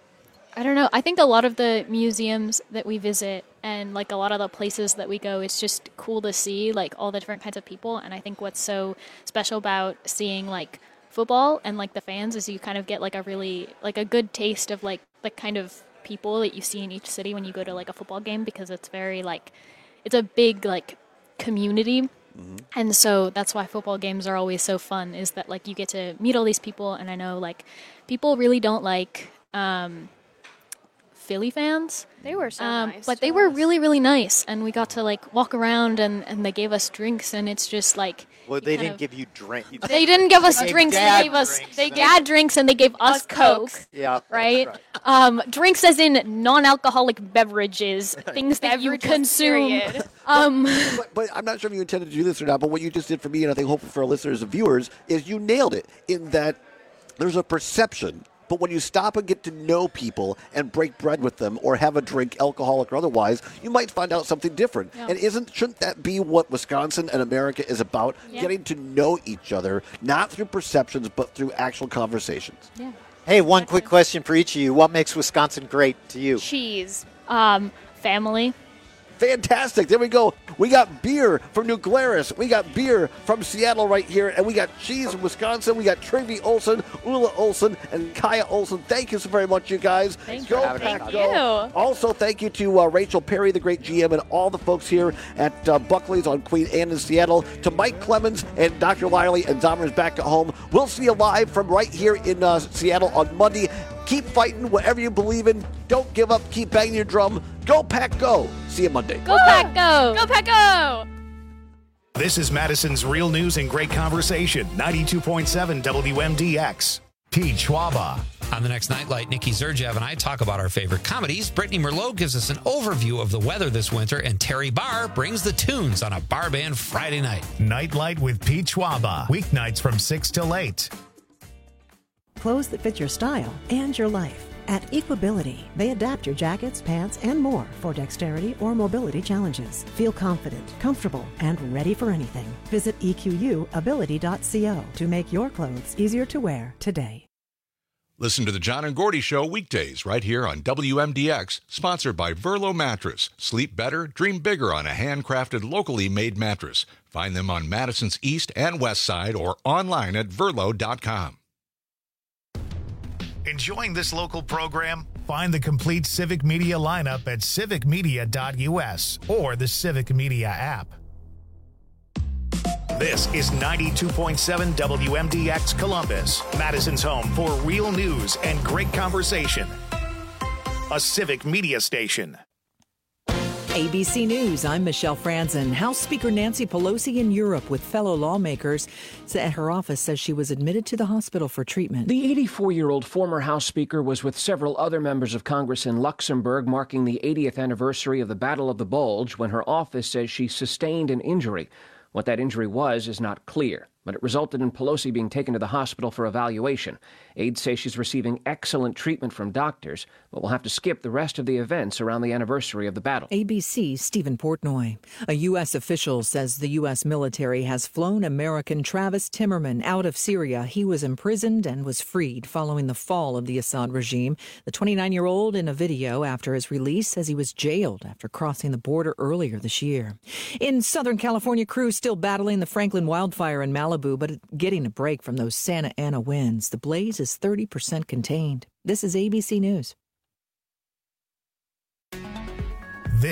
I don't know. I think a lot of the museums that we visit and like a lot of the places that we go, it's just cool to see like all the different kinds of people. And I think what's so special about seeing like football and like the fans is you kind of get like a really like a good taste of like the kind of people that you see in each city when you go to like a football game, because it's very like it's a big like community. And so that's why football games are always so fun, is that like you get to meet all these people. And I know like people really don't like um, Philly fans. They were so Um, nice. but to they were us. really, really nice. And we got to like walk around and, and they gave us drinks. And it's just like. Well, you they kind didn't of- give you drink. They didn't give us They gave drinks. dad They gave us drinks. they dad drinks and they gave us Us Coke. Coke. Yeah, Right? that's Um, drinks as in non-alcoholic beverages, things that you Beverages, consume. period. Um, But, but I'm not sure if you intended to do this or not, but what you just did for me, and I think hopefully for our listeners and viewers, is you nailed it in that there's a perception. But when you stop and get to know people and break bread with them or have a drink, alcoholic or otherwise, you might find out something different. Yeah. And isn't shouldn't that be what Wisconsin and America is about? Yeah. Getting to know each other, not through perceptions, but through actual conversations. yeah. Hey, one quick question for each of you. What makes Wisconsin great to you? Cheese. Um, family. Fantastic. There we go. We got beer from New Glarus. We got beer from Seattle right here. And we got cheese from Wisconsin. We got Trevi Olson, Ula Olson, and Kaya Olson. Thank you so very much, you guys. Thank go you. Pack, Thank go. you. Also, thank you to uh, Rachel Perry, the great G M, and all the folks here at uh, Buckley's on Queen Anne in Seattle. To Mike Clemens and Doctor Liley and Zommers back at home. We'll see you live from right here in uh, Seattle on Monday. Keep fighting whatever you believe in. Don't give up. Keep banging your drum. Go Pack, go. See you Monday. Go Pack, go! Go Pack, go! This is Madison's Real News and Great Conversation, ninety-two point seven W M D X. Pete Schwaba. On the next Nightlight, Nikki Zerjev and I talk about our favorite comedies. Brittany Merlot gives us an overview of the weather this winter, and Terry Barr brings the tunes on a bar band Friday night. Nightlight with Pete Schwaba. Weeknights from six till eight. Clothes that fit your style and your life. At Equability, they adapt your jackets, pants, and more for dexterity or mobility challenges. Feel confident, comfortable, and ready for anything. Visit E Q U ability dot co to make your clothes easier to wear today. Listen to the John and Gordy Show weekdays right here on W M D X, sponsored by Verlo Mattress. Sleep better, dream bigger on a handcrafted, locally made mattress. Find them on Madison's East and West Side or online at verlo dot com. Enjoying this local program? Find the complete Civic Media lineup at civic media dot U S or the Civic Media app. This is ninety-two point seven W M D X Columbus, Madison's home for real news and great conversation. A Civic Media station. A B C News, I'm Michelle Franzen. House Speaker Nancy Pelosi in Europe with fellow lawmakers. Her office says she was admitted to the hospital for treatment. The eighty-four-year-old former House Speaker was with several other members of Congress in Luxembourg marking the eightieth anniversary of the Battle of the Bulge when her office says she sustained an injury. What that injury was is not clear, but it resulted in Pelosi being taken to the hospital for evaluation. Aides say she's receiving excellent treatment from doctors, but will have to skip the rest of the events around the anniversary of the battle. A B C's Stephen Portnoy. A U S official says the U S military has flown American Travis Timmerman out of Syria. He was imprisoned and was freed following the fall of the Assad regime. The twenty-nine-year-old in a video after his release says he was jailed after crossing the border earlier this year. In Southern California, crews still battling the Franklin wildfire in Malibu, but getting a break from those Santa Ana winds. The blaze is thirty percent contained. This is A B C News.